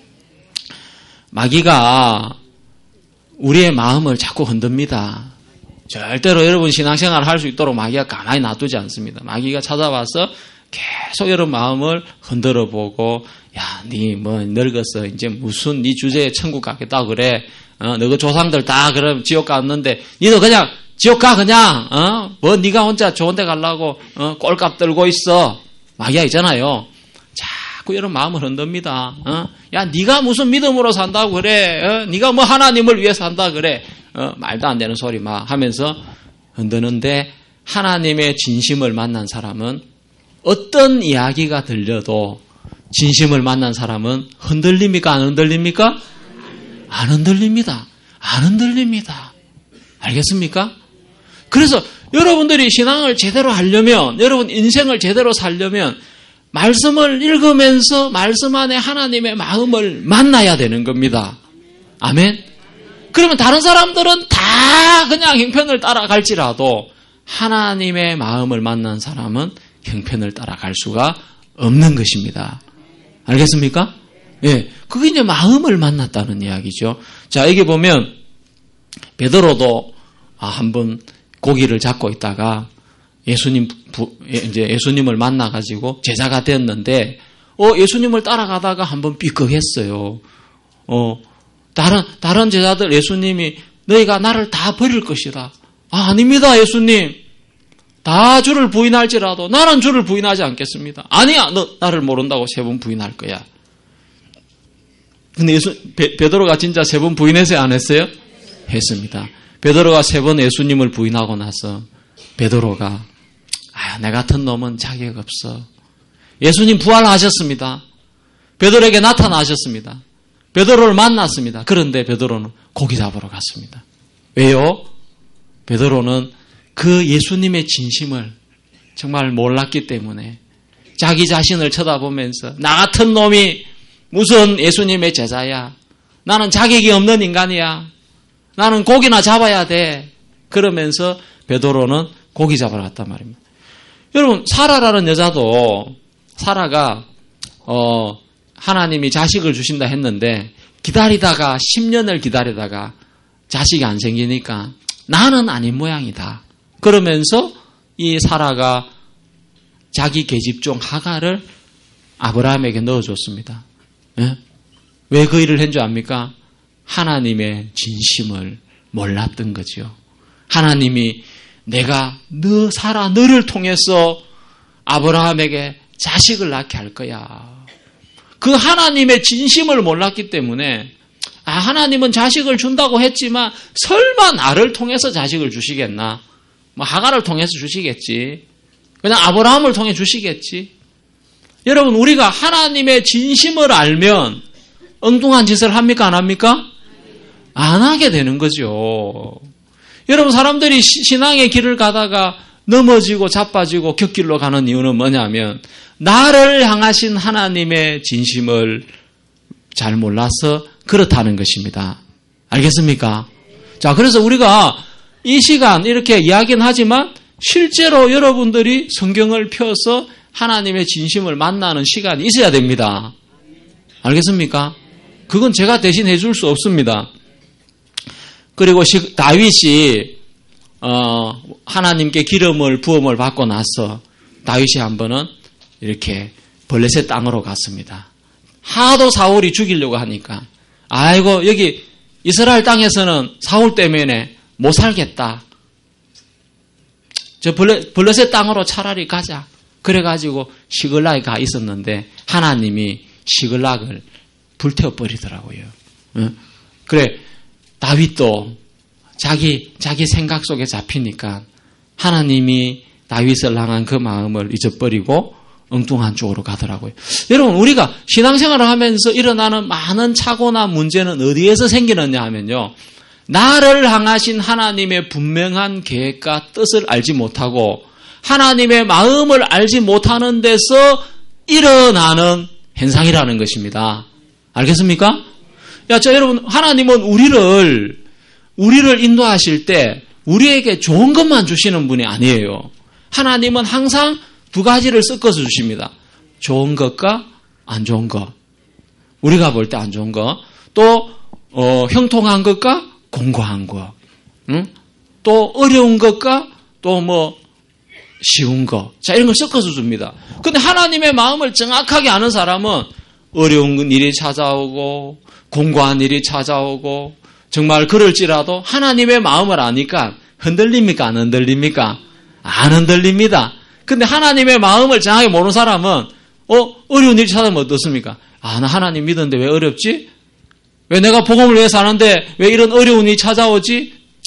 [SPEAKER 1] 마귀가 우리의 마음을 자꾸 흔듭니다. 절대로 여러분 신앙생활을 할 수 있도록 마귀가 가만히 놔두지 않습니다. 마귀가 찾아와서 계속 여러분 마음을 흔들어 보고, 야, 니 뭐 늙었어. 이제 무슨 니 주제에 천국 가겠다 그래. 너그 조상들 다 그럼 지옥 갔는데 니도 그냥 지옥 가 그냥. 뭐 니가 혼자 좋은 데 가려고 꼴값 들고 있어. 마귀가 있잖아요. 자꾸 이런 마음을 흔듭니다. 야, 니가 무슨 믿음으로 산다고 그래. 니가 뭐 하나님을 위해 산다 그래. 말도 안 되는 소리 막 하면서 흔드는데 하나님의 진심을 만난 사람은 어떤 이야기가 들려도 진심을 만난 사람은 흔들립니까? 안 흔들립니까? 안 흔들립니다. 안 흔들립니다. 알겠습니까? 그래서 여러분들이 신앙을 제대로 하려면, 여러분 인생을 제대로 살려면 말씀을 읽으면서 말씀 안에 하나님의 마음을 만나야 되는 겁니다. 아멘? 그러면 다른 사람들은 다 그냥 형편을 따라갈지라도 하나님의 마음을 만난 사람은 형편을 따라갈 수가 없는 것입니다. 알겠습니까? 예, 그게 이제 마음을 만났다는 이야기죠. 자, 여기 보면 베드로도 한번 고기를 잡고 있다가 예수님을 만나가지고 제자가 되었는데, 예수님을 따라가다가 한번 삐걱했어요. 다른 제자들 예수님이 너희가 나를 다 버릴 것이다. 아닙니다, 예수님. 다 주를 부인할지라도 나는 주를 부인하지 않겠습니다. 아니야, 너 나를 모른다고 3번 부인할 거야. 근데 베드로가 진짜 3번 부인했어요, 안 했어요? 했습니다. 베드로가 3번 예수님을 부인하고 나서 베드로가 내 같은 놈은 자격 없어. 예수님 부활하셨습니다. 베드로에게 나타나셨습니다. 베드로를 만났습니다. 그런데 베드로는 고기 잡으러 갔습니다. 왜요? 베드로는 그 예수님의 진심을 정말 몰랐기 때문에 자기 자신을 쳐다보면서 나 같은 놈이 무슨 예수님의 제자야. 나는 자격이 없는 인간이야. 나는 고기나 잡아야 돼. 그러면서 베드로는 고기 잡으러 갔단 말입니다. 여러분, 사라라는 여자도 사라가 하나님이 자식을 주신다 했는데 기다리다가 10년을 기다리다가 자식이 안 생기니까 나는 아닌 모양이다. 그러면서 이 사라가 자기 계집종 하갈을 아브라함에게 넣어줬습니다. 예? 왜 그 일을 한 줄 압니까? 하나님의 진심을 몰랐던 거죠. 하나님이 내가 사라 너를 통해서 아브라함에게 자식을 낳게 할 거야. 그 하나님의 진심을 몰랐기 때문에 하나님은 자식을 준다고 했지만 설마 나를 통해서 자식을 주시겠나? 하갈을 통해서 주시겠지. 그냥 아브라함을 통해 주시겠지. 여러분, 우리가 하나님의 진심을 알면 엉뚱한 짓을 합니까? 안 합니까? 안 하게 되는 거죠. 여러분, 사람들이 신앙의 길을 가다가 넘어지고 자빠지고 곁길로 가는 이유는 뭐냐면 나를 향하신 하나님의 진심을 잘 몰라서 그렇다는 것입니다. 알겠습니까? 자, 그래서 우리가 이 시간 이렇게 이야기는 하지만 실제로 여러분들이 성경을 펴서 하나님의 진심을 만나는 시간이 있어야 됩니다. 알겠습니까? 그건 제가 대신 해줄 수 없습니다. 그리고 다윗이 하나님께 기름을 부음을 받고 나서 다윗이 한 번은 이렇게 블레셋 땅으로 갔습니다. 하도 사울이 죽이려고 하니까 아이고 여기 이스라엘 땅에서는 사울 때문에 못 살겠다. 저 블레셋 땅으로 차라리 가자. 그래가지고 시글락에 가 있었는데 하나님이 시글락을 불태워버리더라고요. 그래 다윗도 자기 생각 속에 잡히니까 하나님이 다윗을 향한 그 마음을 잊어버리고 엉뚱한 쪽으로 가더라고요. 여러분, 우리가 신앙생활을 하면서 일어나는 많은 사고나 문제는 어디에서 생기느냐 하면요. 나를 향하신 하나님의 분명한 계획과 뜻을 알지 못하고 하나님의 마음을 알지 못하는 데서 일어나는 현상이라는 것입니다. 알겠습니까? 여러분, 하나님은 우리를 인도하실 때 우리에게 좋은 것만 주시는 분이 아니에요. 하나님은 항상 2가지를 섞어서 주십니다. 좋은 것과 안 좋은 것. 우리가 볼 때 안 좋은 것. 또 형통한 것과 공고한 것. 또 어려운 것과 또 쉬운 것. 자, 이런 걸 섞어서 줍니다. 근데 하나님의 마음을 정확하게 아는 사람은 어려운 일이 찾아오고 공고한 일이 찾아오고 정말 그럴지라도 하나님의 마음을 아니까 흔들립니까? 안 흔들립니까? 안 흔들립니다. 근데 하나님의 마음을 정확하게 모르는 사람은 어려운 일이 찾아오면 어떻습니까? 나 하나님 믿었는데 왜 어렵지? 왜 내가 복음을 위해 사는데 왜 이런 어려운 일이 찾아오지?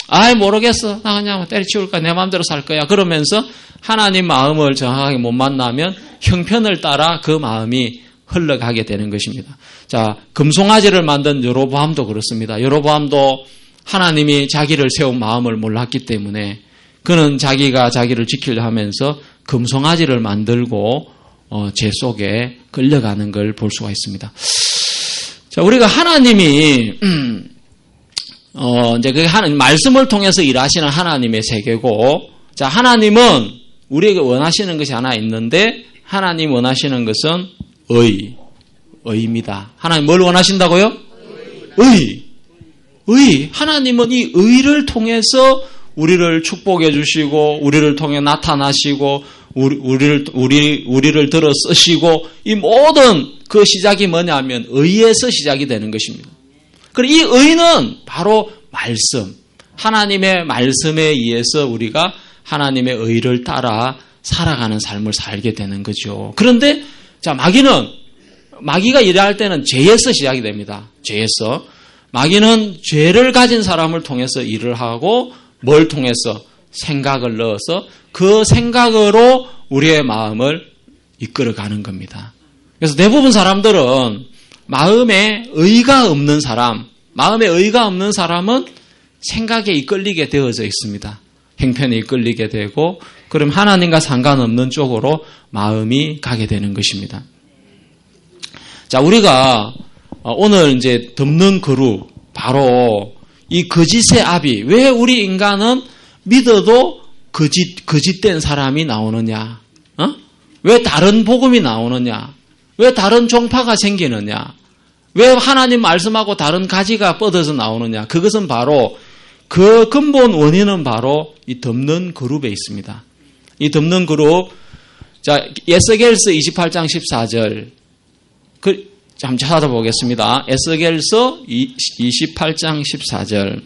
[SPEAKER 1] 아이 모르겠어. 나 그냥 때려치울 거야. 내 마음대로 살 거야. 그러면서 하나님 마음을 정확하게 못 만나면 형편을 따라 그 마음이 흘러가게 되는 것입니다. 자, 금송아지를 만든 여로보암도 그렇습니다. 여로보암도 하나님이 자기를 세운 마음을 몰랐기 때문에 그는 자기가 자기를 지키려 하면서 금송아지를 만들고 죄 속에 끌려가는 걸 볼 수가 있습니다. 자, 우리가 하나님이 이제 그 하나님 말씀을 통해서 일하시는 하나님의 세계고, 자, 하나님은 우리에게 원하시는 것이 하나 있는데 하나님 원하시는 것은 의입니다. 하나님 뭘 원하신다고요? 의. 하나님은 이 의를 통해서 우리를 축복해 주시고, 우리를 통해 나타나시고, 우리를 들어 쓰시고, 이 모든 그 시작이 뭐냐면 의에서 시작이 되는 것입니다. 그리고 이 의는 바로 말씀, 하나님의 말씀에 의해서 우리가 하나님의 의를 따라 살아가는 삶을 살게 되는 거죠. 그런데 자, 마귀가 일할 때는 죄에서 시작이 됩니다. 죄에서. 마귀는 죄를 가진 사람을 통해서 일을 하고, 뭘 통해서? 생각을 넣어서 그 생각으로 우리의 마음을 이끌어가는 겁니다. 그래서 대부분 사람들은 마음에 의가 없는 사람은 생각에 이끌리게 되어져 있습니다. 행편에 이끌리게 되고, 그럼 하나님과 상관없는 쪽으로 마음이 가게 되는 것입니다. 자, 우리가 오늘 이제 덮는 그룹, 바로 이 거짓의 아비, 왜 우리 인간은 믿어도 거짓된 사람이 나오느냐? 왜 다른 복음이 나오느냐? 왜 다른 종파가 생기느냐? 왜 하나님 말씀하고 다른 가지가 뻗어서 나오느냐? 그것은 바로 그 근본 원인은 바로 이 덮는 그룹에 있습니다. 이 덮는 그룹, 자, 에스겔서 28장 14절. 한번 찾아보겠습니다. 에스겔서 28장 14절.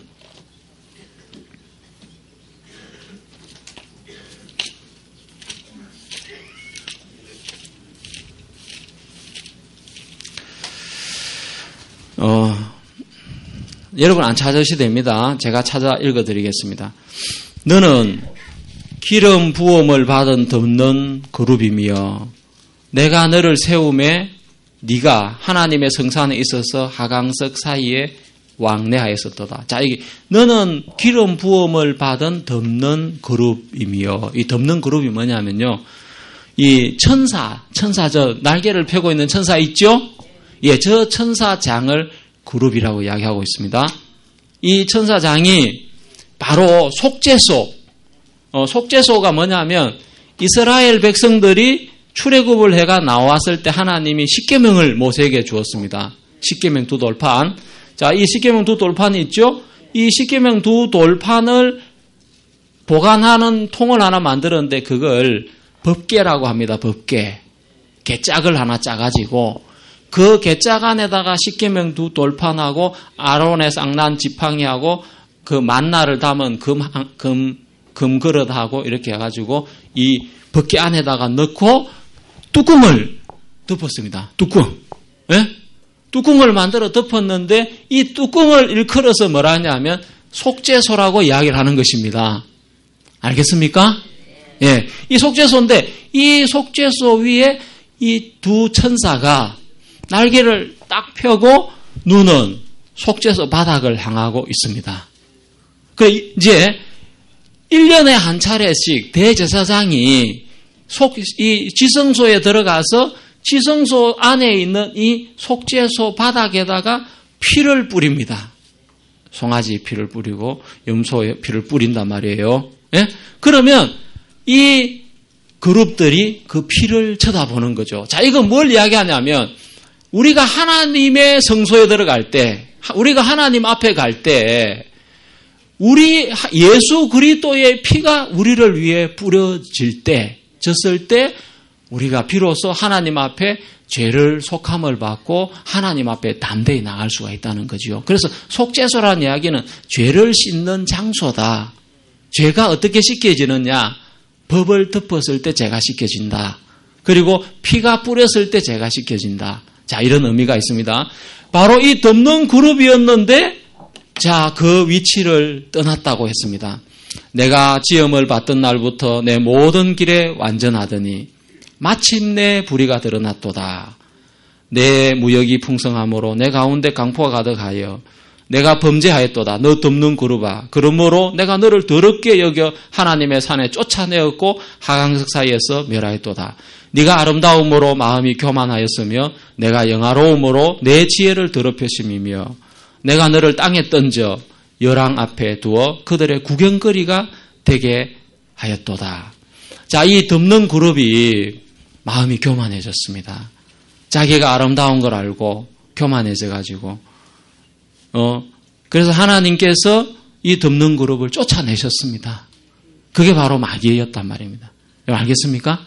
[SPEAKER 1] 여러분 안 찾으셔도 됩니다. 제가 찾아 읽어드리겠습니다. 너는 기름 부음을 받은 덮는 그룹이며 내가 너를 세움에 네가 하나님의 성산에 있어서 하강석 사이에 왕래하였었도다. 자, 이게 너는 기름 부음을 받은 덮는 그룹이며, 이 덮는 그룹이 뭐냐면요, 이 천사 저 날개를 펴고 있는 천사 있죠? 예, 저 천사장을 그룹이라고 이야기하고 있습니다. 이 천사장이 바로 속죄소. 속죄소가 뭐냐면 이스라엘 백성들이 출애굽을 해가 나왔을 때 하나님이 십계명을 모세에게 주었습니다. 십계명 두 돌판. 자, 이 십계명 두 돌판이 있죠? 이 십계명 두 돌판을 보관하는 통을 하나 만들었는데 그걸 법궤라고 합니다. 법궤. 궤짝을 하나 짜가지고 그 궤짝 안에다가 십계명 두 돌판하고 아론의 쌍난 지팡이하고 그 만나를 담은 금 그릇하고 이렇게 해가지고 이 법궤 안에다가 넣고 뚜껑을 덮었습니다. 뚜껑. 예? 뚜껑을 만들어 덮었는데 이 뚜껑을 일컬어서 뭐라 하냐면 속죄소라고 이야기를 하는 것입니다. 알겠습니까? 예. 이 속죄소인데 이 속죄소 위에 이 두 천사가 날개를 딱 펴고 눈은 속죄소 바닥을 향하고 있습니다. 그 이제 1년에 한 차례씩 대제사장이 이 지성소에 들어가서 지성소 안에 있는 이 속죄소 바닥에다가 피를 뿌립니다. 송아지 피를 뿌리고 염소의 피를 뿌린단 말이에요. 예? 그러면 이 그룹들이 그 피를 쳐다보는 거죠. 자, 이건 뭘 이야기하냐면 우리가 하나님의 성소에 들어갈 때, 우리가 하나님 앞에 갈 때 우리 예수 그리스도의 피가 우리를 위해 뿌려질 때, 졌을 때 우리가 비로소 하나님 앞에 죄를 속함을 받고 하나님 앞에 담대히 나갈 수가 있다는 거죠. 그래서 속죄소라는 이야기는 죄를 씻는 장소다. 죄가 어떻게 씻겨지느냐? 법을 덮었을 때 죄가 씻겨진다. 그리고 피가 뿌렸을 때 죄가 씻겨진다. 자, 이런 의미가 있습니다. 바로 이 덮는 그룹이었는데 자, 그 위치를 떠났다고 했습니다. 내가 지음을 받던 날부터 내 모든 길에 완전하더니 마침내 불의가 드러났도다. 내 무역이 풍성함으로 내 가운데 강포가 가득하여 내가 범죄하였도다. 너 덮는 그루바. 그러므로 내가 너를 더럽게 여겨 하나님의 산에 쫓아내었고 하강석 사이에서 멸하였도다. 네가 아름다움으로 마음이 교만하였으며 내가 영화로움으로 내 지혜를 더럽혀심이며 내가 너를 땅에 던져 열왕 앞에 두어 그들의 구경거리가 되게 하였도다. 자, 이 덮는 그룹이 마음이 교만해졌습니다. 자기가 아름다운 걸 알고 교만해져 가지고 그래서 하나님께서 이 덮는 그룹을 쫓아내셨습니다. 그게 바로 마귀였단 말입니다. 알겠습니까?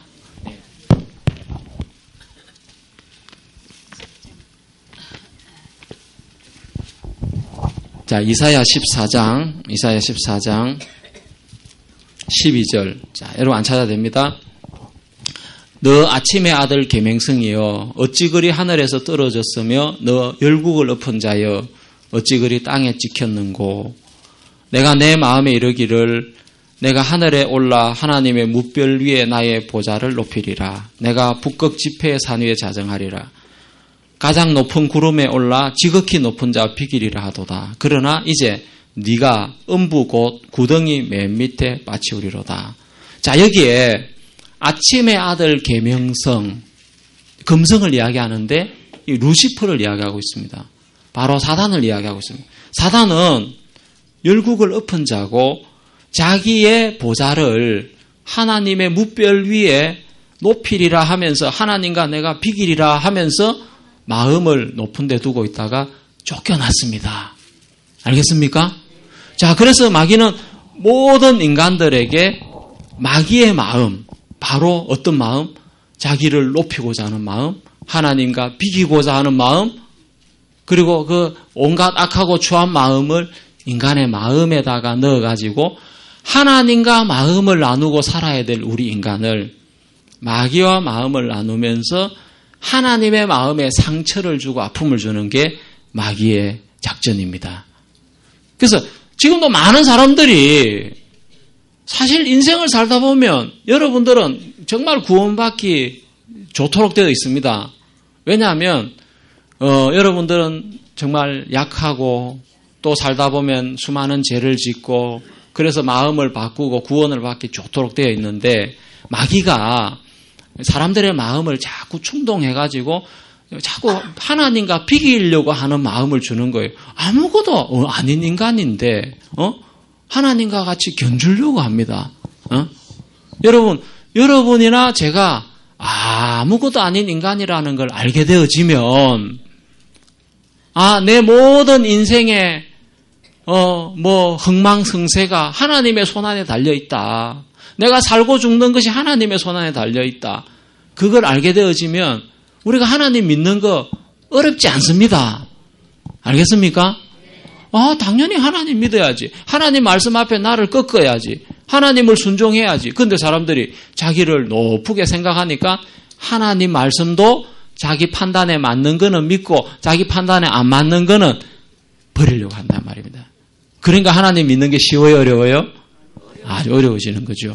[SPEAKER 1] 자, 이사야 14장 12절. 자, 여러분 안 찾아야 됩니다. 너 아침의 아들 계명성이여 어찌 그리 하늘에서 떨어졌으며 너 열국을 엎은 자여 어찌 그리 땅에 찍혔는고. 내가 내 마음에 이르기를 내가 하늘에 올라 하나님의 뭇별 위에 나의 보좌를 높이리라. 내가 북극 지폐의 산 위에 자정하리라. 가장 높은 구름에 올라 지극히 높은 자 비기리라 하도다. 그러나 이제 네가 음부 곧 구덩이 맨 밑에 빠치우리로다. 자, 여기에 아침의 아들 계명성, 금성을 이야기하는데 이 루시퍼를 이야기하고 있습니다. 바로 사단을 이야기하고 있습니다. 사단은 열국을 엎은 자고 자기의 보좌를 하나님의 뭇별 위에 높이리라 하면서 하나님과 내가 비기리라 하면서 마음을 높은 데 두고 있다가 쫓겨났습니다. 알겠습니까? 자, 그래서 마귀는 모든 인간들에게 마귀의 마음, 바로 어떤 마음? 자기를 높이고자 하는 마음, 하나님과 비기고자 하는 마음, 그리고 그 온갖 악하고 추한 마음을 인간의 마음에다가 넣어가지고 하나님과 마음을 나누고 살아야 될 우리 인간을 마귀와 마음을 나누면서 하나님의 마음에 상처를 주고 아픔을 주는 게 마귀의 작전입니다. 그래서 지금도 많은 사람들이 사실 인생을 살다 보면 여러분들은 정말 구원받기 좋도록 되어 있습니다. 왜냐하면 여러분들은 정말 약하고 또 살다 보면 수많은 죄를 짓고 그래서 마음을 바꾸고 구원을 받기 좋도록 되어 있는데 마귀가 사람들의 마음을 자꾸 충동해가지고 자꾸 하나님과 비기려고 하는 마음을 주는 거예요. 아무것도 아닌 인간인데 하나님과 같이 견주려고 합니다. 여러분이나 제가 아무것도 아닌 인간이라는 걸 알게 되어지면 내 모든 인생의 흥망성쇠가 하나님의 손안에 달려있다. 내가 살고 죽는 것이 하나님의 손안에 달려있다. 그걸 알게 되어지면 우리가 하나님 믿는 거 어렵지 않습니다. 알겠습니까? 당연히 하나님 믿어야지. 하나님 말씀 앞에 나를 꺾어야지. 하나님을 순종해야지. 근데 사람들이 자기를 높게 생각하니까 하나님 말씀도 자기 판단에 맞는 거는 믿고 자기 판단에 안 맞는 거는 버리려고 한단 말입니다. 그러니까 하나님 믿는 게 쉬워요, 어려워요? 아주 어려워지는 거죠.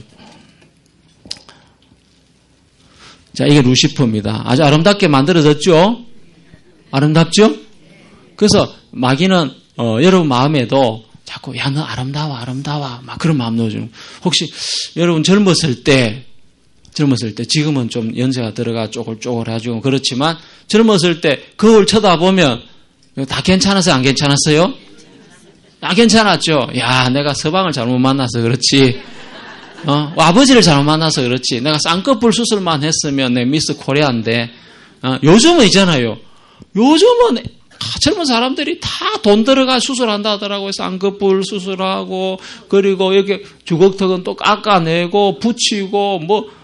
[SPEAKER 1] 자, 이게 루시퍼입니다. 아주 아름답게 만들어졌죠? 아름답죠? 그래서 마귀는 여러분 마음에도 자꾸 너 아름다워 막 그런 마음 넣어주는. 혹시 여러분 젊었을 때 지금은 좀 연세가 들어가 쪼글쪼글해지고 그렇지만 젊었을 때 거울 쳐다보면 다 괜찮았어요? 안 괜찮았어요? 괜찮았죠? 내가 서방을 잘못 만나서 그렇지. 아버지를 잘못 만나서 그렇지. 내가 쌍꺼풀 수술만 했으면 내 미스 코리아인데. 요즘은 있잖아요. 요즘은 젊은 사람들이 다 돈 들어가 수술한다 하더라고요. 쌍꺼풀 수술하고 그리고 여기 주걱턱은 또 깎아내고 붙이고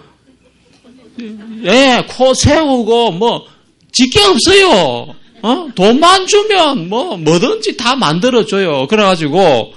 [SPEAKER 1] 코 세우고 짓게 없어요. 돈만 주면 뭐든지 다 만들어줘요. 그래가지고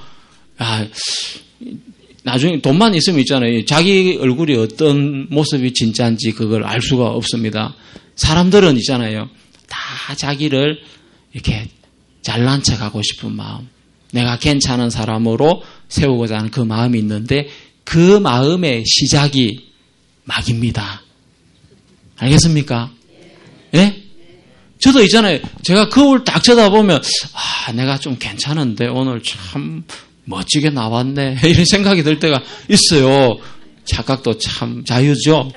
[SPEAKER 1] 나중에 돈만 있으면 있잖아요. 자기 얼굴이 어떤 모습이 진짜인지 그걸 알 수가 없습니다. 사람들은 있잖아요. 다 자기를 이렇게 잘난 척하고 싶은 마음. 내가 괜찮은 사람으로 세우고자 하는 그 마음이 있는데 그 마음의 시작이 마귀입니다. 알겠습니까? 예? 저도 있잖아요. 제가 거울 딱 쳐다보면 내가 좀 괜찮은데 오늘 참 멋지게 나왔네 이런 생각이 들 때가 있어요. 착각도 참 자유죠.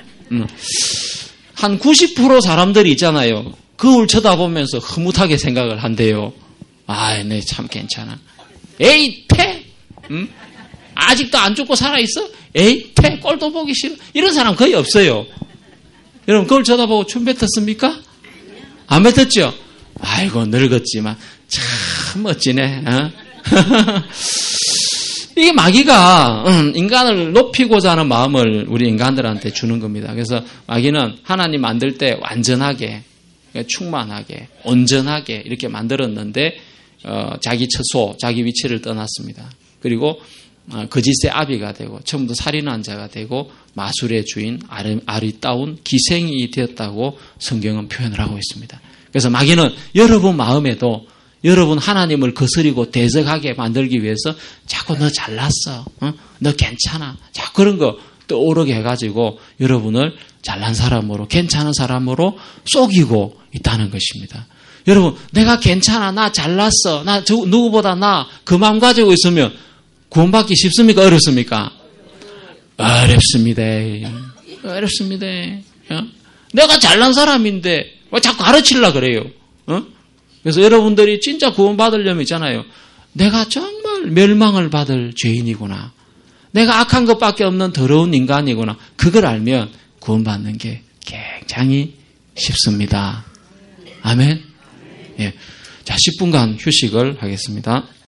[SPEAKER 1] 한 90% 사람들이 있잖아요. 거울 쳐다보면서 흐뭇하게 생각을 한대요. 내 참 괜찮아. 에이 퇴! 아직도 안 죽고 살아있어? 에이 퇴! 꼴도 보기 싫어. 이런 사람 거의 없어요. 여러분 거울 쳐다보고 춤 뱉었습니까? 안 뱉었죠? 아이고 늙었지만 참 멋지네. 이게 마귀가 인간을 높이고자 하는 마음을 우리 인간들한테 주는 겁니다. 그래서 마귀는 하나님 만들 때 완전하게, 충만하게, 온전하게 이렇게 만들었는데 자기 처소, 자기 위치를 떠났습니다. 그리고 거짓의 아비가 되고 처음부터 살인한 자가 되고 마술의 주인, 아리따운 기생이 되었다고 성경은 표현을 하고 있습니다. 그래서 마귀는 여러분 마음에도 여러분 하나님을 거스리고 대적하게 만들기 위해서 자꾸 너 잘났어, 너 괜찮아, 자꾸 그런 거 떠오르게 해가지고 여러분을 잘난 사람으로, 괜찮은 사람으로 속이고 있다는 것입니다. 여러분 내가 괜찮아, 나 잘났어, 나 누구보다 그 마음 가지고 있으면 구원받기 쉽습니까? 어렵습니까? 어렵습니다. 어렵습니다. 내가 잘난 사람인데 왜 자꾸 가르치려고 그래요? 그래서 여러분들이 진짜 구원받으려면 있잖아요. 내가 정말 멸망을 받을 죄인이구나. 내가 악한 것밖에 없는 더러운 인간이구나. 그걸 알면 구원받는 게 굉장히 쉽습니다. 아멘. 예. 자, 10분간 휴식을 하겠습니다.